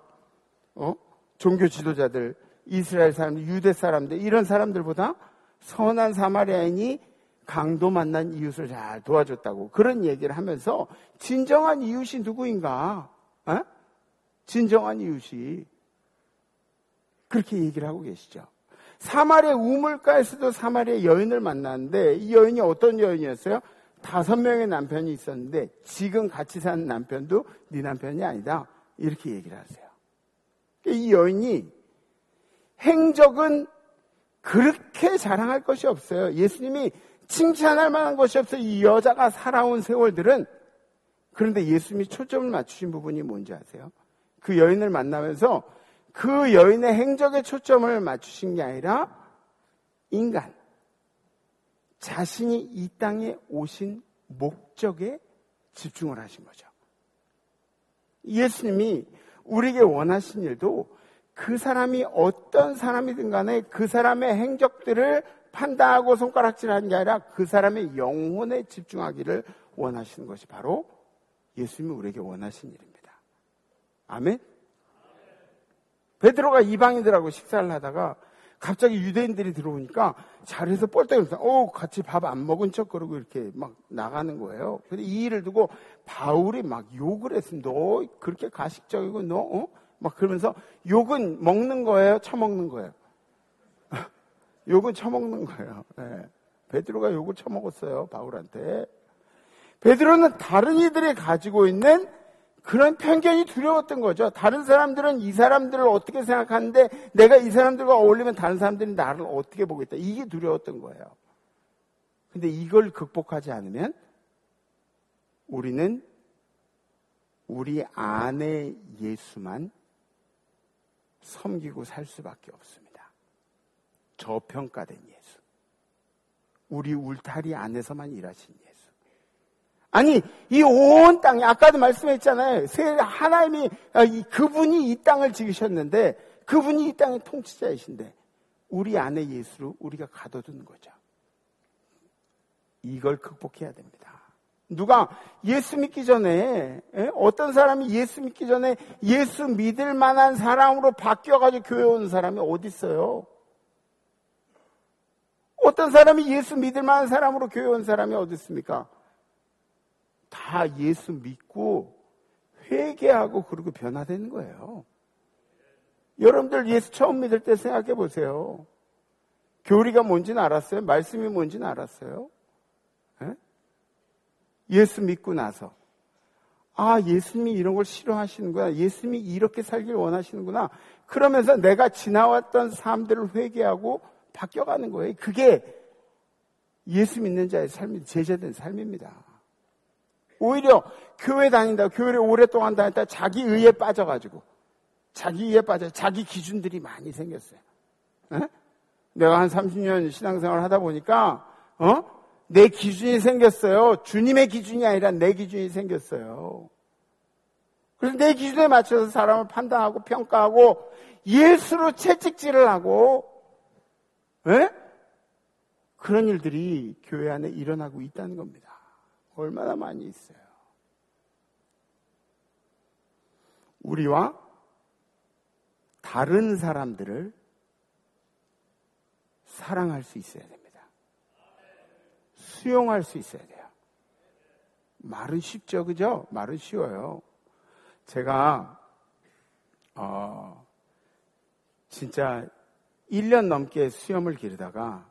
종교 지도자들, 이스라엘 사람들, 유대 사람들, 이런 사람들보다 선한 사마리아인이 강도 만난 이웃을 잘 도와줬다고 그런 얘기를 하면서 진정한 이웃이 누구인가? 진정한 이웃이 그렇게 얘기를 하고 계시죠. 사마리아 우물가에서도 사마리아 여인을 만났는데 이 여인이 어떤 여인이었어요? 5명의 남편이 있었는데 지금 같이 사는 남편도 네 남편이 아니다. 이렇게 얘기를 하세요. 이 여인이 행적은 그렇게 자랑할 것이 없어요. 예수님이 칭찬할 만한 것이 없어요. 이 여자가 살아온 세월들은. 그런데 예수님이 초점을 맞추신 부분이 뭔지 아세요? 그 여인을 만나면서 그 여인의 행적에 초점을 맞추신 게 아니라 인간, 자신이 이 땅에 오신 목적에 집중을 하신 거죠. 예수님이 우리에게 원하신 일도 그 사람이 어떤 사람이든 간에 그 사람의 행적들을 판단하고 손가락질하는 게 아니라 그 사람의 영혼에 집중하기를 원하시는 것이 바로 예수님이 우리에게 원하신 일입니다. 아멘? 베드로가 이방인들하고 식사를 하다가 갑자기 유대인들이 들어오니까 자리에서 뻘떡 일어나서 같이 밥 안 먹은 척 그러고 이렇게 막 나가는 거예요. 근데 이 일을 두고 바울이 막 욕을 했습니다. 너 그렇게 가식적이고 너 막 그러면서 욕은 먹는 거예요? 처먹는 거예요? 욕은 처먹는 거예요. 네. 베드로가 욕을 처먹었어요. 바울한테. 베드로는 다른 이들이 가지고 있는 그런 편견이 두려웠던 거죠. 다른 사람들은 이 사람들을 어떻게 생각하는데 내가 이 사람들과 어울리면 다른 사람들이 나를 어떻게 보겠다. 이게 두려웠던 거예요. 근데 이걸 극복하지 않으면 우리는 우리 안에 예수만 섬기고 살 수밖에 없습니다. 저평가된 예수. 우리 울타리 안에서만 일하신 예수. 아니, 이 온 땅에, 아까도 말씀했잖아요. 하나님이, 그분이 이 땅을 지으셨는데, 그분이 이 땅의 통치자이신데, 우리 안에 예수로 우리가 가둬두는 거죠. 이걸 극복해야 됩니다. 누가 예수 믿기 전에, 어떤 사람이 예수 믿기 전에 예수 믿을 만한 사람으로 바뀌어가지고 교회 오는 사람이 어디 있어요? 어떤 사람이 예수 믿을 만한 사람으로 교회 온 사람이 어디 있습니까? 다 예수 믿고 회개하고 그러고 변화되는 거예요. 여러분들 예수 처음 믿을 때 생각해 보세요. 교리가 뭔지는 알았어요? 말씀이 뭔지는 알았어요? 예수 믿고 나서 예수님이 이런 걸 싫어하시는구나. 예수님이 이렇게 살길 원하시는구나. 그러면서 내가 지나왔던 삶들을 회개하고 바뀌어가는 거예요. 그게 예수 믿는 자의 삶이 제자된 삶입니다. 오히려 교회 다닌다, 교회를 오랫동안 다녔다 자기 의에 빠져가지고 자기 기준들이 많이 생겼어요. 내가 한 30년 신앙생활을 하다 보니까 내 기준이 생겼어요. 주님의 기준이 아니라 내 기준이 생겼어요. 그래서 내 기준에 맞춰서 사람을 판단하고 평가하고 예수로 채찍질을 하고 그런 일들이 교회 안에 일어나고 있다는 겁니다. 얼마나 많이 있어요. 우리와 다른 사람들을 사랑할 수 있어야 됩니다. 수용할 수 있어야 돼요. 말은 쉽죠, 그죠? 말은 쉬워요. 제가 진짜 1년 넘게 수염을 기르다가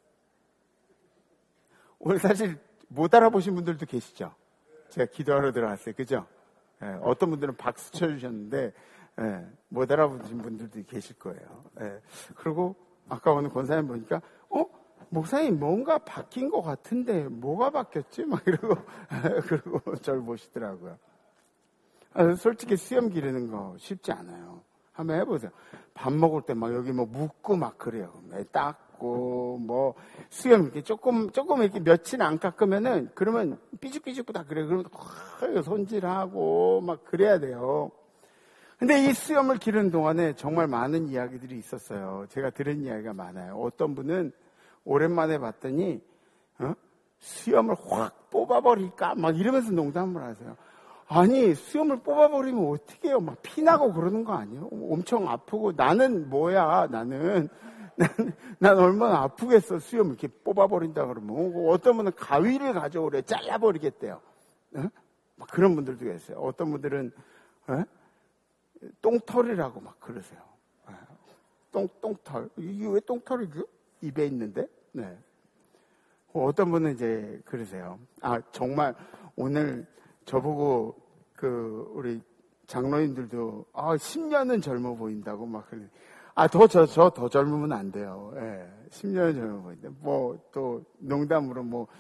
오늘 사실 못 알아보신 분들도 계시죠? 제가 기도하러 들어갔어요. 그죠? 어떤 분들은 박수 쳐주셨는데 못 알아보신 분들도 계실 거예요. 그리고 아까 오늘 권사님 보니까 목사님 뭔가 바뀐 것 같은데 뭐가 바뀌었지? 막 이러고 그러고 저를 보시더라고요. 솔직히 수염 기르는 거 쉽지 않아요. 한번 해보세요. 밥 먹을 때 막 여기 뭐 묻고 막 그래요. 닦고 뭐 수염 이렇게 조금 이렇게 며칠 안 깎으면은 그러면 삐죽삐죽 다 그래요. 그러면 손질하고 막 그래야 돼요. 근데 이 수염을 기르는 동안에 정말 많은 이야기들이 있었어요. 제가 들은 이야기가 많아요. 어떤 분은 오랜만에 봤더니 수염을 확 뽑아버릴까 막 이러면서 농담을 하세요. 아니 수염을 뽑아버리면 어떻게 해요? 막 피나고 그러는 거 아니에요? 엄청 아프고 나는 뭐야 나는 얼마나 아프겠어 수염 이렇게 뽑아버린다 그러면. 어떤 분은 가위를 가져오래 잘라버리겠대요. 막 그런 분들도 계세요. 어떤 분들은 똥털이라고 막 그러세요. 똥털. 이게 왜 똥털이죠? 입에 있는데? 네. 어떤 분은 이제 그러세요. 정말 오늘 저보고 우리 장로님들도 10년은 젊어 보인다고 막 그래. 더 젊으면 안 돼요. 예. 10년은 젊어 보인다. 뭐 또 농담으로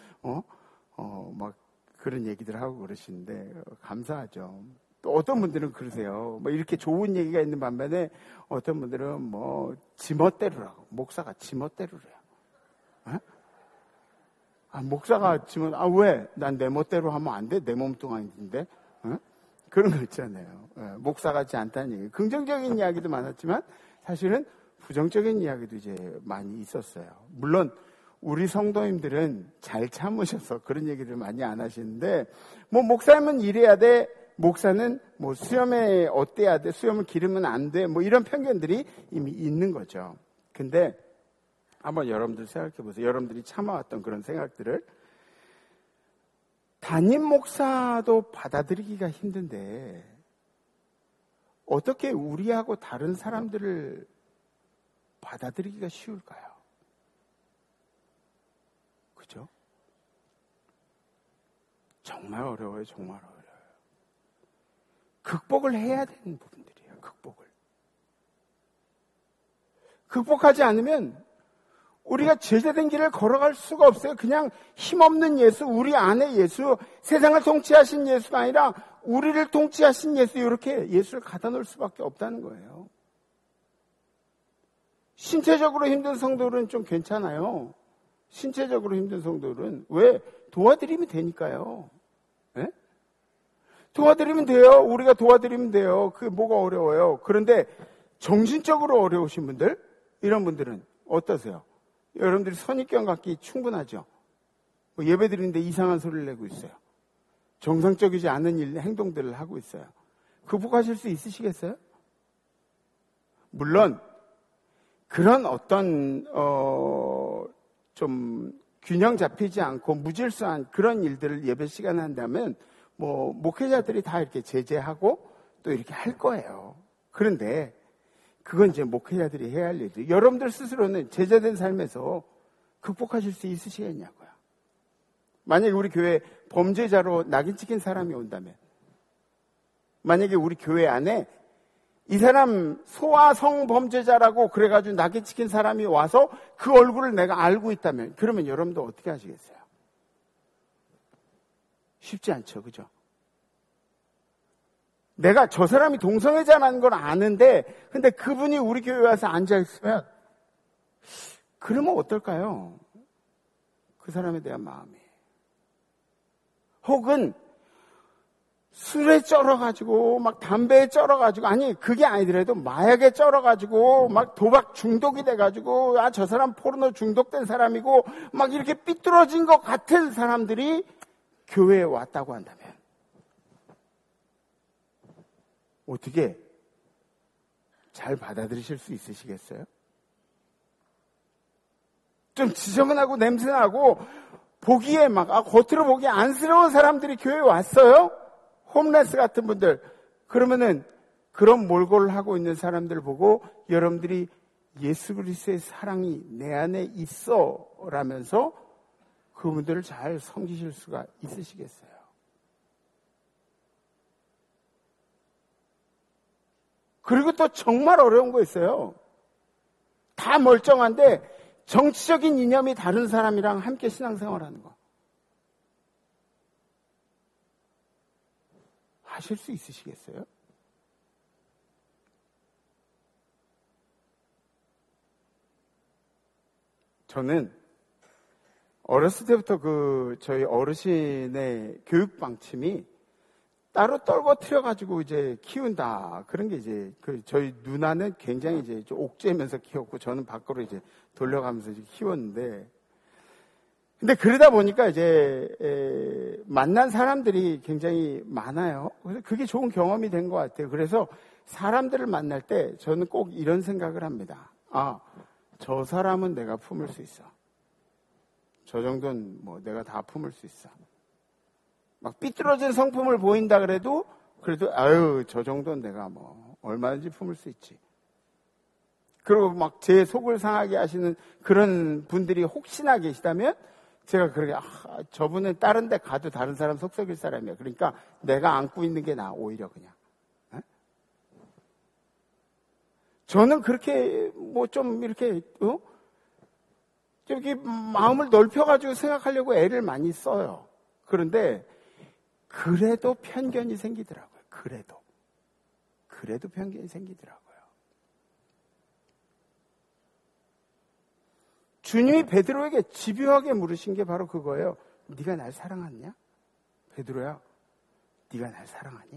막 그런 얘기들 하고 그러시는데 감사하죠. 또 어떤 분들은 그러세요. 뭐 이렇게 좋은 얘기가 있는 반면에 어떤 분들은 뭐 지멋대로라고 목사가 지멋대로래요. 목사가 지금, 왜? 난 내 멋대로 하면 안 돼? 내 몸뚱아리인데? 그런 거 있잖아요. 목사 같지 않다는 얘기. 긍정적인 이야기도 많았지만 사실은 부정적인 이야기도 이제 많이 있었어요. 물론 우리 성도님들은 잘 참으셔서 그런 얘기를 많이 안 하시는데, 목사님은 이래야 돼. 목사는 수염에 어때야 돼. 수염을 기르면 안 돼. 이런 편견들이 이미 있는 거죠. 근데 한번 여러분들 생각해 보세요. 여러분들이 참아왔던 그런 생각들을. 담임 목사도 받아들이기가 힘든데 어떻게 우리하고 다른 사람들을 받아들이기가 쉬울까요? 그죠? 정말 어려워요. 정말 어려워요. 극복을 해야 되는 부분들이에요. 극복하지 않으면 우리가 제자된 길을 걸어갈 수가 없어요. 그냥 힘없는 예수, 우리 안에 예수, 세상을 통치하신 예수가 아니라 우리를 통치하신 예수, 이렇게 예수를 갖다 놓을 수밖에 없다는 거예요. 신체적으로 힘든 성도들은 좀 괜찮아요. 신체적으로 힘든 성도들은. 왜? 도와드리면 되니까요. 네? 도와드리면 돼요. 우리가 도와드리면 돼요. 그게 뭐가 어려워요. 그런데 정신적으로 어려우신 분들, 이런 분들은 어떠세요? 여러분들이 선입견 갖기 충분하죠. 예배 드리는데 이상한 소리를 내고 있어요. 정상적이지 않은 행동들을 하고 있어요. 극복하실 수 있으시겠어요? 물론 그런 어떤 좀 균형 잡히지 않고 무질서한 그런 일들을 예배 시간에 한다면 목회자들이 다 이렇게 제재하고 또 이렇게 할 거예요. 그런데 그건 이제 목회자들이 해야 할 일이죠. 여러분들 스스로는 제자된 삶에서 극복하실 수 있으시겠냐고요. 만약에 우리 교회에 범죄자로 낙인 찍힌 사람이 온다면, 만약에 우리 교회 안에 이 사람 소아성 범죄자라고 그래가지고 낙인 찍힌 사람이 와서 그 얼굴을 내가 알고 있다면, 그러면 여러분들 어떻게 하시겠어요? 쉽지 않죠. 그죠? 내가 저 사람이 동성애자라는 걸 아는데, 근데 그분이 우리 교회에 와서 앉아있으면, 그러면 어떨까요? 그 사람에 대한 마음이. 혹은, 술에 쩔어가지고, 담배에 쩔어가지고, 아니, 그게 아니더라도 마약에 쩔어가지고, 도박 중독이 돼가지고, 저 사람 포르노 중독된 사람이고, 이렇게 삐뚤어진 것 같은 사람들이 교회에 왔다고 한다면, 어떻게 잘 받아들이실 수 있으시겠어요? 좀 지저분하고 냄새나고 보기에 겉으로 보기에 안쓰러운 사람들이 교회에 왔어요? 홈레스 같은 분들. 그러면은 그런 몰골을 하고 있는 사람들 보고 여러분들이 예수 그리스도의 사랑이 내 안에 있어 라면서 그분들을 잘 섬기실 수가 있으시겠어요? 그리고 또 정말 어려운 거 있어요. 다 멀쩡한데 정치적인 이념이 다른 사람이랑 함께 신앙생활하는 거. 하실 수 있으시겠어요? 저는 어렸을 때부터 저희 어르신의 교육 방침이 따로 떨궈트려가지고 이제 키운다. 그런 게 이제, 저희 누나는 굉장히 이제 좀 옥죄면서 키웠고, 저는 밖으로 이제 돌려가면서 이제 키웠는데, 근데 그러다 보니까 이제, 만난 사람들이 굉장히 많아요. 그래서 그게 좋은 경험이 된 것 같아요. 그래서 사람들을 만날 때 저는 꼭 이런 생각을 합니다. 저 사람은 내가 품을 수 있어. 저 정도는 내가 다 품을 수 있어. 삐뚤어진 성품을 보인다 그래도 저 정도는 내가 얼마든지 품을 수 있지. 그리고 제 속을 상하게 하시는 그런 분들이 혹시나 계시다면 제가 그렇게 저분은 다른 데 가도 다른 사람 속 썩일 사람이야. 그러니까 내가 안고 있는 게 나아. 오히려 그냥. 에? 저는 그렇게 좀 이렇게 좀 이렇게 마음을 넓혀가지고 생각하려고 애를 많이 써요. 그런데 그래도 편견이 생기더라고요. 그래도 편견이 생기더라고요. 주님이 베드로에게 집요하게 물으신 게 바로 그거예요. 네가 날 사랑하냐? 베드로야, 네가 날 사랑하니?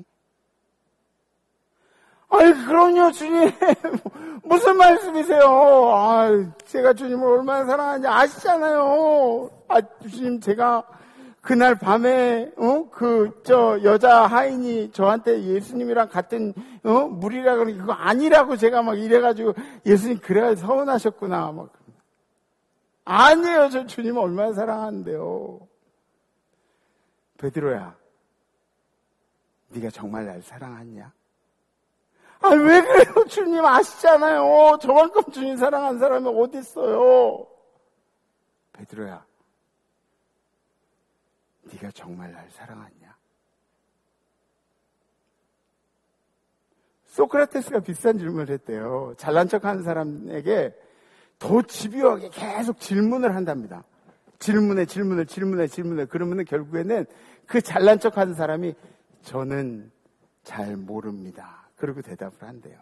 아이, 그럼요, 주님. 무슨 말씀이세요? 제가 주님을 얼마나 사랑하는지 아시잖아요. 주님, 제가 그날 밤에, 여자 하인이 저한테 예수님이랑 같은, 물이라 그러니 그거 아니라고 제가 막 이래가지고, 예수님, 그래야 서운하셨구나. 막. 아니에요, 저 주님 얼마나 사랑하는데요. 베드로야, 네가 정말 날 사랑하냐? 왜 그래요? 주님 아시잖아요. 저만큼 주님 사랑하는 사람이 어디 있어요? 베드로야, 네가 정말 날 사랑하냐? 소크라테스가 비슷한 질문을 했대요. 잘난 척하는 사람에게 더 집요하게 계속 질문을 한답니다. 질문에. 그러면은 결국에는 그 잘난 척하는 사람이 저는 잘 모릅니다. 그리고 대답을 한대요.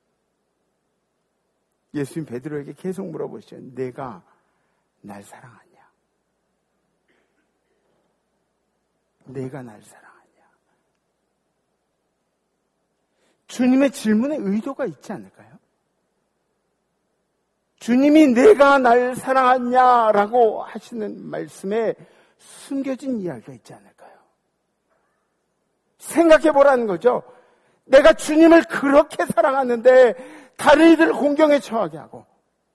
예수님 베드로에게 계속 물어보시죠. 내가 날 사랑하냐? 내가 날 사랑하냐? 주님의 질문에 의도가 있지 않을까요? 주님이 내가 날 사랑하냐라고 하시는 말씀에 숨겨진 이야기가 있지 않을까요? 생각해 보라는 거죠. 내가 주님을 그렇게 사랑하는데 다른 이들을 공경에 처하게 하고,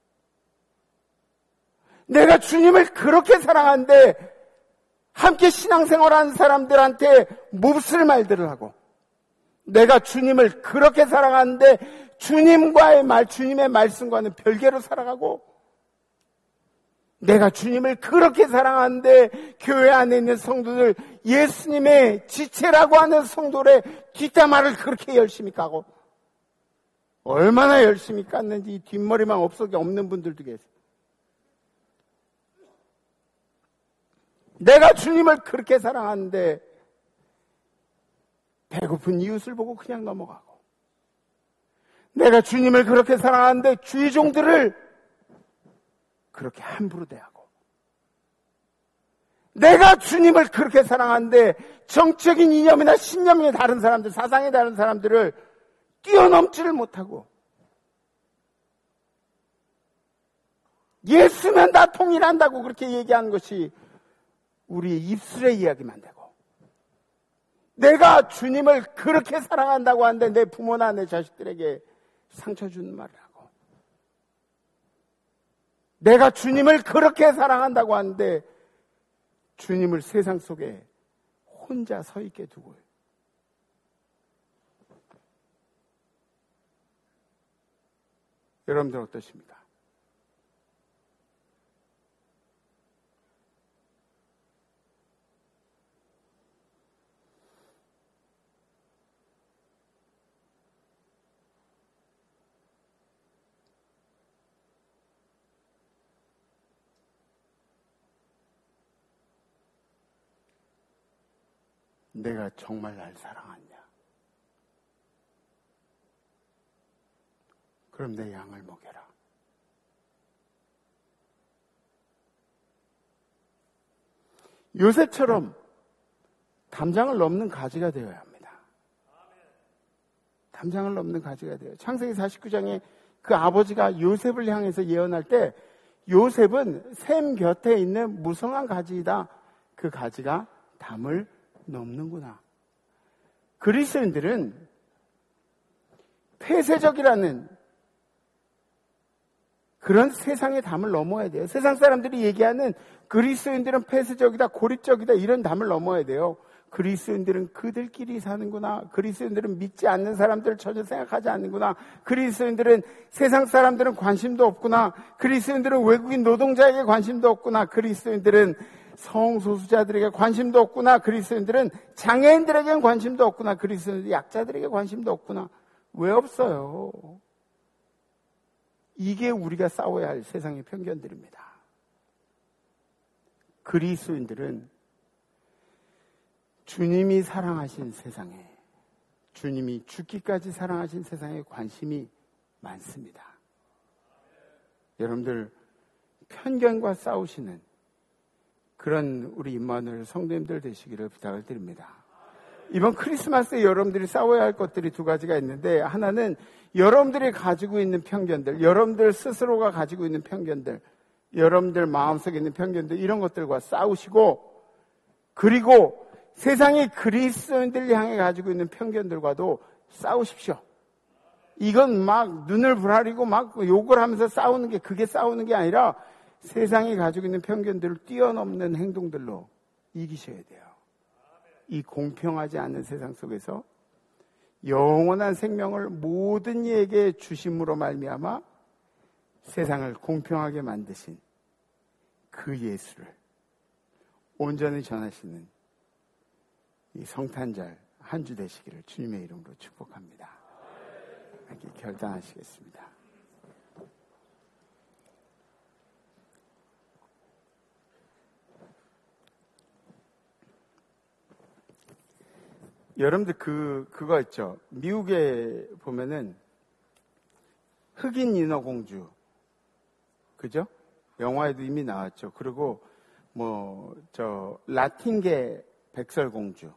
내가 주님을 그렇게 사랑하는데 함께 신앙생활하는 사람들한테 몹쓸 말들을 하고, 내가 주님을 그렇게 사랑하는데 주님과의 주님의 말씀과는 별개로 살아가고, 내가 주님을 그렇게 사랑하는데 교회 안에 있는 성도들, 예수님의 지체라고 하는 성도들의 뒷담화를 그렇게 열심히 까고, 얼마나 열심히 깠는지 뒷머리만 없는 분들도 계세요. 내가 주님을 그렇게 사랑하는데 배고픈 이웃을 보고 그냥 넘어가고, 내가 주님을 그렇게 사랑하는데 주의 종들을 그렇게 함부로 대하고, 내가 주님을 그렇게 사랑하는데 정적인 이념이나 신념이 다른 사람들, 사상이 다른 사람들을 뛰어넘지를 못하고, 예수면 다 통일한다고 그렇게 얘기하는 것이 우리의 입술의 이야기만 되고, 내가 주님을 그렇게 사랑한다고 하는데 내 부모나 내 자식들에게 상처 주는 말을 하고, 내가 주님을 그렇게 사랑한다고 하는데 주님을 세상 속에 혼자 서 있게 두고, 여러분들 어떠십니까? 내가 정말 날 사랑하냐? 그럼 내 양을 먹여라. 요셉처럼 담장을 넘는 가지가 되어야 합니다. 담장을 넘는 가지가 돼요. 창세기 49장에 그 아버지가 요셉을 향해서 예언할 때, 요셉은 샘 곁에 있는 무성한 가지이다. 그 가지가 담을 넘는구나. 그리스도인들은 폐쇄적이라는 그런 세상의 담을 넘어야 돼요. 세상 사람들이 얘기하는 그리스도인들은 폐쇄적이다, 고립적이다, 이런 담을 넘어야 돼요. 그리스도인들은 그들끼리 사는구나. 그리스도인들은 믿지 않는 사람들을 전혀 생각하지 않는구나. 그리스도인들은 세상 사람들은 관심도 없구나. 그리스도인들은 외국인 노동자에게 관심도 없구나. 그리스도인들은 성소수자들에게 관심도 없구나. 그리스도인들은 장애인들에게는 관심도 없구나. 그리스도인들은 약자들에게 관심도 없구나. 왜 없어요? 이게 우리가 싸워야 할 세상의 편견들입니다. 그리스도인들은 주님이 사랑하신 세상에, 주님이 죽기까지 사랑하신 세상에 관심이 많습니다. 여러분들, 편견과 싸우시는 그런 우리 임마누엘 성도님들 되시기를 부탁을 드립니다. 이번 크리스마스에 여러분들이 싸워야 할 것들이 두 가지가 있는데, 하나는 여러분들이 가지고 있는 편견들, 여러분들 스스로가 가지고 있는 편견들, 여러분들 마음속에 있는 편견들, 이런 것들과 싸우시고, 그리고 세상의 그리스도인들 향해 가지고 있는 편견들과도 싸우십시오. 이건 막 눈을 부라리고 막 욕을 하면서 싸우는 게, 그게 싸우는 게 아니라 세상이 가지고 있는 편견들을 뛰어넘는 행동들로 이기셔야 돼요. 이 공평하지 않은 세상 속에서 영원한 생명을 모든 이에게 주심으로 말미암아 세상을 공평하게 만드신 그 예수를 온전히 전하시는 이 성탄절 한 주 되시기를 주님의 이름으로 축복합니다. 이렇게 결단하시겠습니다. 여러분들 그거 있죠. 미국에 보면은 흑인 인어공주, 그죠? 영화에도 이미 나왔죠. 그리고 라틴계 백설공주,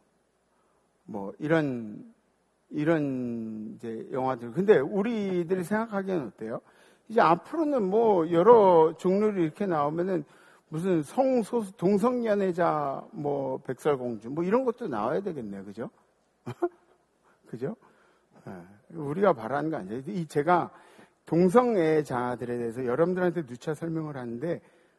이런 이제 영화들. 근데 우리들이 생각하기에는 어때요? 이제 앞으로는 여러 종류로 이렇게 나오면은 무슨 동성연애자 백설공주 이런 것도 나와야 되겠네요. 그죠? 그죠? 우리가 바라는 거 아니에요. 제가 동성애자들에 대해서 여러분들한테 누차 설명을 하는데,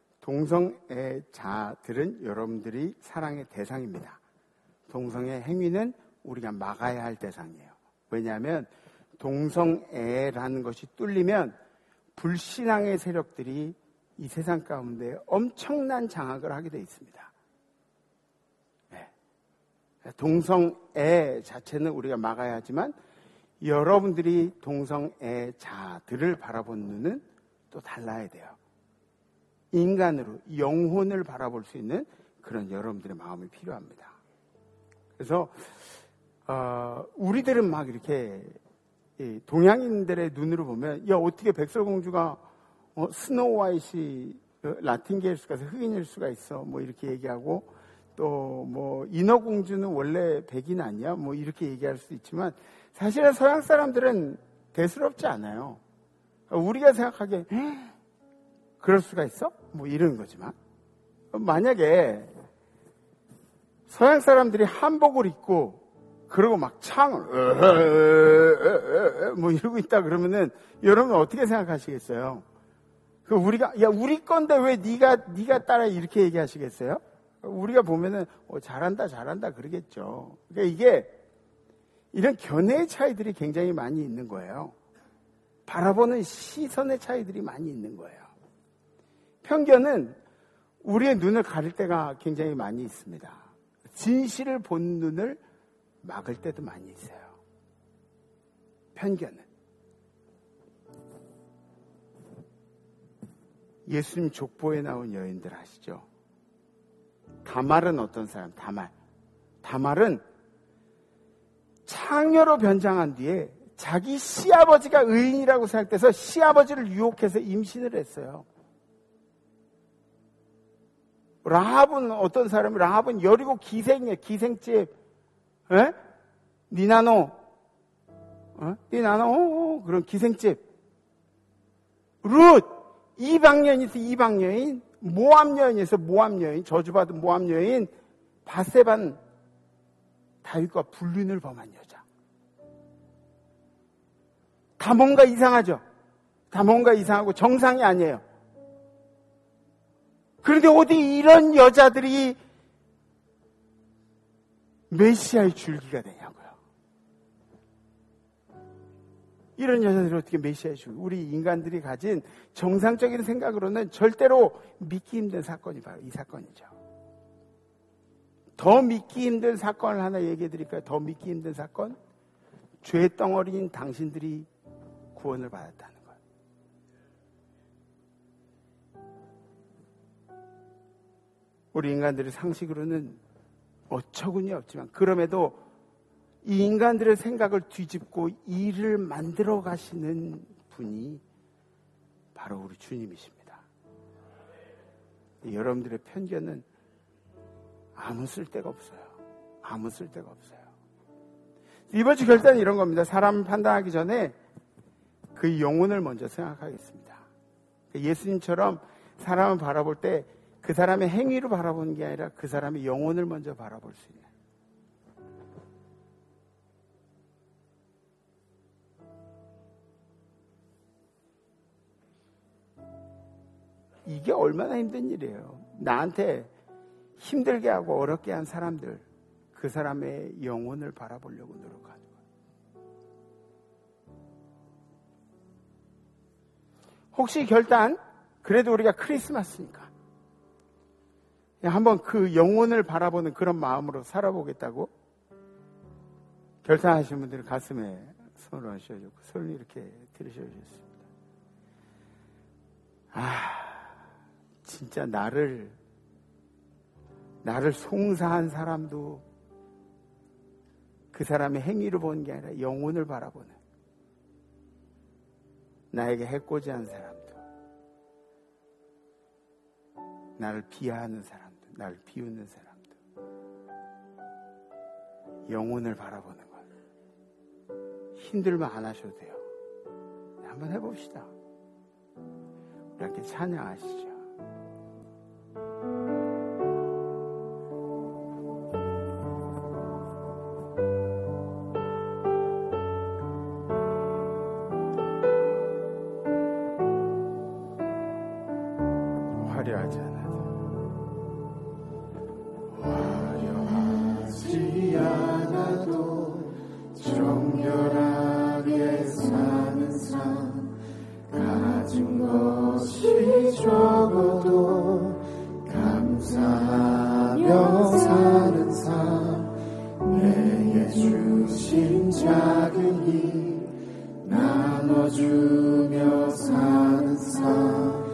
동성애자들은 여러분들이 사랑의 대상입니다. 동성애 행위는 우리가 막아야 할 대상이에요. 왜냐하면 동성애라는 것이 뚫리면 불신앙의 세력들이 이 세상 가운데 엄청난 장악을 하게 돼 있습니다. 동성애 자체는 우리가 막아야 하지만 여러분들이 동성애자들을 바라본 눈은 또 달라야 돼요. 인간으로 영혼을 바라볼 수 있는 그런 여러분들의 마음이 필요합니다. 그래서 우리들은 막 이렇게 동양인들의 눈으로 보면, 야, 어떻게 백설공주가 스노우 화이트이 라틴계일 수가 있어, 흑인일 수가 있어, 이렇게 얘기하고, 또 인어공주는 원래 백인 아니야? 이렇게 얘기할 수도 있지만, 사실은 서양 사람들은 대수롭지 않아요. 우리가 생각하기에 그럴 수가 있어? 이런 거지만, 만약에 서양 사람들이 한복을 입고 그러고 막 창을 이러고 있다 그러면은 여러분 어떻게 생각하시겠어요? 우리가, 야, 우리 건데 왜 네가 따라 이렇게 얘기하시겠어요? 우리가 보면은 잘한다 그러겠죠. 그러니까 이게 이런 견해의 차이들이 굉장히 많이 있는 거예요. 바라보는 시선의 차이들이 많이 있는 거예요. 편견은 우리의 눈을 가릴 때가 굉장히 많이 있습니다. 진실을 본 눈을 막을 때도 많이 있어요. 편견은. 예수님 족보에 나온 여인들 아시죠? 다말은 어떤 사람? 다말은 창녀로 변장한 뒤에 자기 시아버지가 의인이라고 생각돼서 시아버지를 유혹해서 임신을 했어요. 라합은 어떤 사람이? 라합은 여리고 기생이에요. 기생집. 니나노 그런 기생집. 룻 이방여인에서 이방여인, 모압 여인에서 모압 여인, 저주받은 모압 여인, 바세반 다윗과 불륜을 범한 여자. 다 뭔가 이상하죠. 다 뭔가 이상하고 정상이 아니에요. 그런데 어디 이런 여자들이 메시아의 줄기가 되냐고요. 이런 여자들이 어떻게 메시아의 줄기? 우리 인간들이 가진 정상적인 생각으로는 절대로 믿기 힘든 사건이 바로 이 사건이죠. 더 믿기 힘든 사건을 하나 얘기해 드릴까요? 더 믿기 힘든 사건? 죄 덩어리인 당신들이 구원을 받았다는 거예요. 우리 인간들의 상식으로는 어처구니 없지만, 그럼에도 이 인간들의 생각을 뒤집고 일을 만들어 가시는 분이 바로 우리 주님이십니다. 여러분들의 편견은 아무 쓸데가 없어요. 아무 쓸데가 없어요. 이번 주 결단은 이런 겁니다. 사람 판단하기 전에 그 영혼을 먼저 생각하겠습니다. 예수님처럼 사람을 바라볼 때 그 사람의 행위로 바라보는 게 아니라 그 사람의 영혼을 먼저 바라볼 수 있는. 이게 얼마나 힘든 일이에요. 나한테 힘들게 하고 어렵게 한 사람들, 그 사람의 영혼을 바라보려고 노력하는 거예요. 혹시 결단, 그래도 우리가 크리스마스니까 한번 그 영혼을 바라보는 그런 마음으로 살아보겠다고 결단하신 분들은 가슴에 손을 얹으셔주고 손을 이렇게 들으셔주셨습니다. 진짜 나를 송사한 사람도 그 사람의 행위로 보는 게 아니라 영혼을 바라보는, 나에게 해코지한 사람도, 나를 비하하는 사람도, 나를 비웃는 사람도 영혼을 바라보는 것. 힘들면 안 하셔도 돼요. 한번 해봅시다. 우리 함께 찬양하시죠. 화려하지 않아도, 화려하지 않아도 정결하게 사는 삶, 가진 것이 적어도 감사하며 사는 삶, 내게 주신 작은 힘 나눠주며 사는 삶,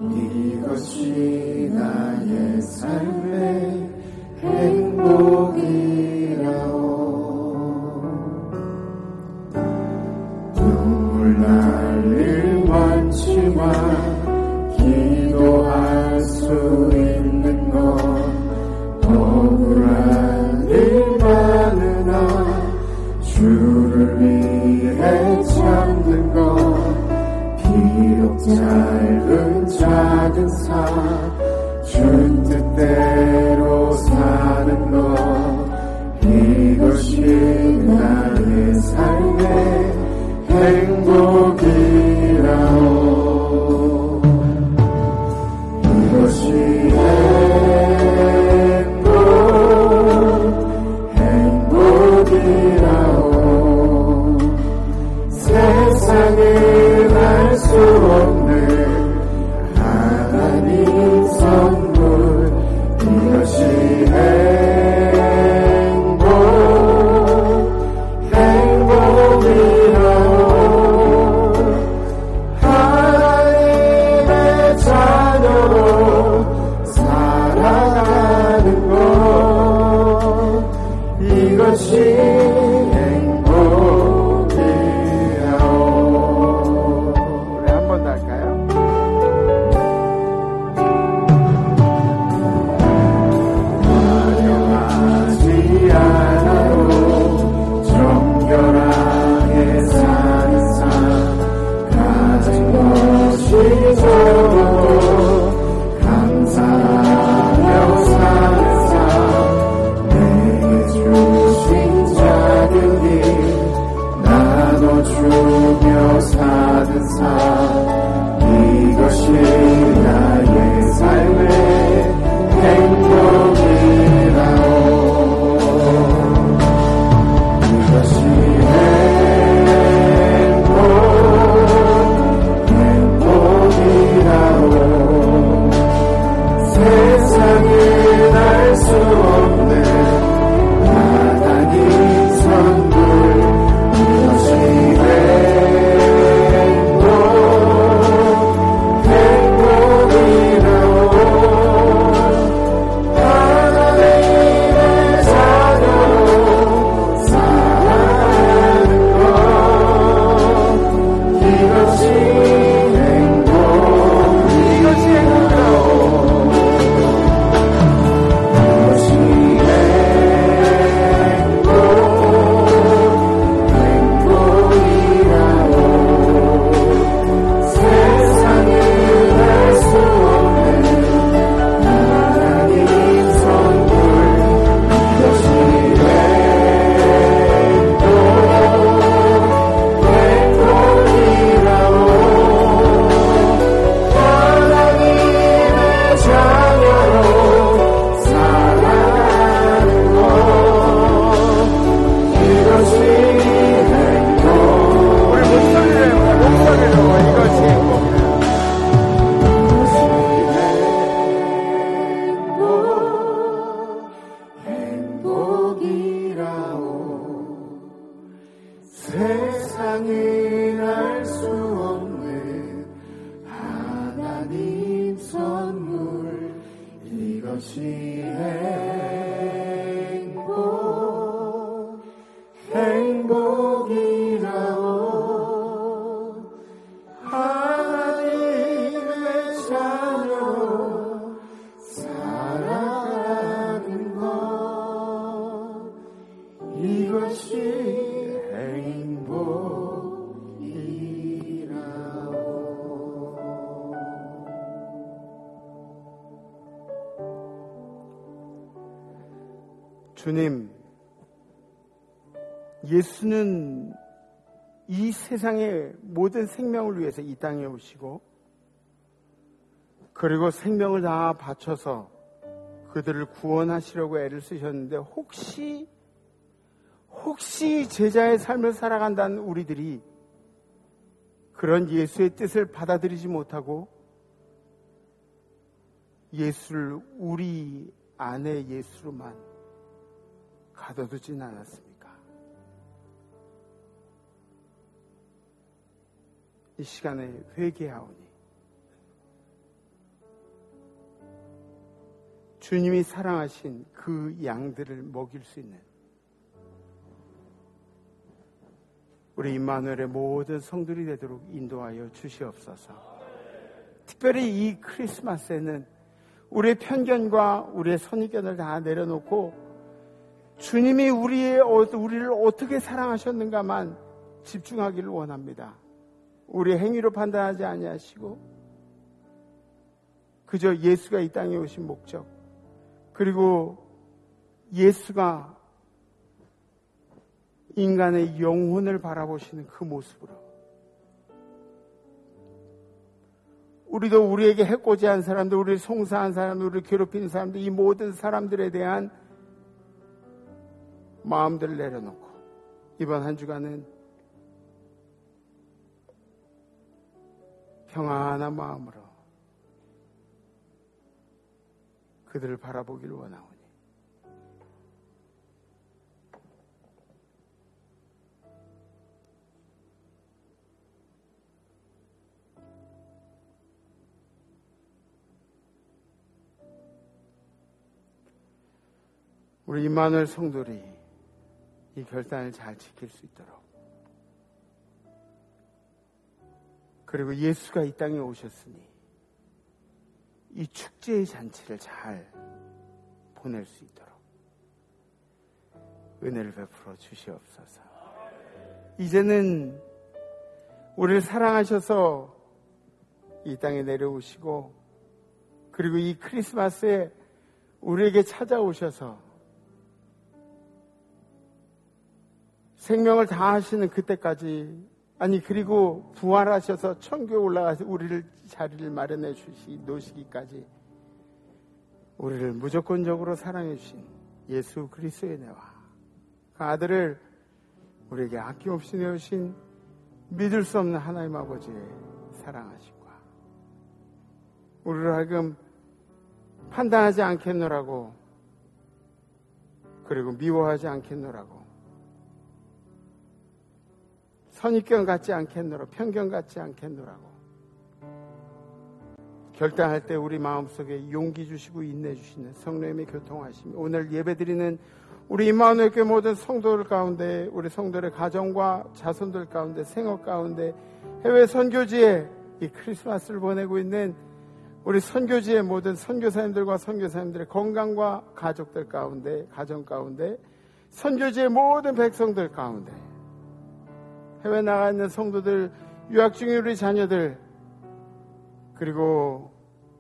이것이 나의 삶의 행복이라오. 눈물 날 일 많지만 기도할 수 있는 것, 억울한 일 많으나 주를 위해 참는 것, 비록 짧은 작은 삶 주 뜻대로 사는 것, 이것이 나의 삶의 행복이라오. 이것이 행복이라오. 세상에 알 수 없는 하나님 선물, 이것이 행복이라오. 하나님의 자녀로 살아가는 것, 이것이 주며 사는 삶, 이것이 나의 삶의 행복이라오. 이것이 행복이라오. 세상에 알 수 없는 하나님 선물, 이것이 이것이 행복이라오. 주님, 예수는 이 세상의 모든 생명을 위해서 이 땅에 오시고 그리고 생명을 다 바쳐서 그들을 구원하시려고 애를 쓰셨는데 혹시 제자의 삶을 살아간다는 우리들이 그런 예수의 뜻을 받아들이지 못하고 예수를 우리 안의 예수로만 가둬두진 않았습니까? 이 시간에 회개하오니 주님이 사랑하신 그 양들을 먹일 수 있는 우리 임마누엘의 모든 성들이 되도록 인도하여 주시옵소서. 특별히 이 크리스마스에는 우리의 편견과 우리의 선입견을 다 내려놓고 주님이 우리를 어떻게 사랑하셨는가만 집중하기를 원합니다. 우리의 행위로 판단하지 아니하시고 그저 예수가 이 땅에 오신 목적, 그리고 예수가 인간의 영혼을 바라보시는 그 모습으로 우리도 우리에게 해코지한 사람들, 우리를 송사한 사람들, 우리를 괴롭히는 사람들, 이 모든 사람들에 대한 마음들을 내려놓고 이번 한 주간은 평안한 마음으로 그들을 바라보기를 원하오니 우리 임마누엘 성도들이 이 결단을 잘 지킬 수 있도록, 그리고 예수가 이 땅에 오셨으니 이 축제의 잔치를 잘 보낼 수 있도록 은혜를 베풀어 주시옵소서. 이제는 우리를 사랑하셔서 이 땅에 내려오시고 그리고 이 크리스마스에 우리에게 찾아오셔서 생명을 다하시는 그때까지, 아니 그리고 부활하셔서 천국에 올라가서 우리를 자리를 마련해 놓으시기까지 우리를 무조건적으로 사랑해 주신 예수 그리스도의 은혜와 그 아들을 우리에게 아낌없이 내어주신 믿을 수 없는 하나님 아버지의 사랑하심과 우리를 하여금 판단하지 않겠노라고, 그리고 미워하지 않겠노라고, 선입견 같지 않겠노라, 편견 같지 않겠노라고 결단할 때 우리 마음속에 용기 주시고 인내 주시는 성령님의 교통하심, 오늘 예배드리는 우리 임마누엘 교회 모든 성도들 가운데, 우리 성도들의 가정과 자손들 가운데, 생업 가운데, 해외 선교지에 이 크리스마스를 보내고 있는 우리 선교지의 모든 선교사님들과 선교사님들의 건강과 가족들 가운데, 가정 가운데, 선교지의 모든 백성들 가운데, 해외 나가 있는 성도들, 유학 중인 우리 자녀들, 그리고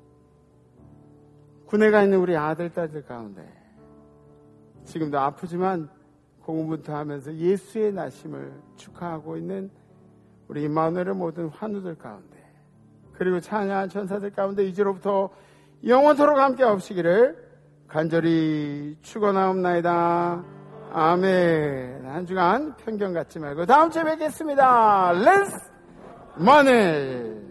군에 가 있는 우리 아들, 딸들 가운데 지금도 아프지만 고군분투하면서 예수의 나심을 축하하고 있는 우리 임마누엘의 모든 환우들 가운데, 그리고 찬양한 천사들 가운데 이제로부터 영원토록 함께 하시기를 간절히 축원하옵나이다. 아멘. 한 주간 편견 갖지 말고 다음 주에 뵙겠습니다. 렛츠 마늘.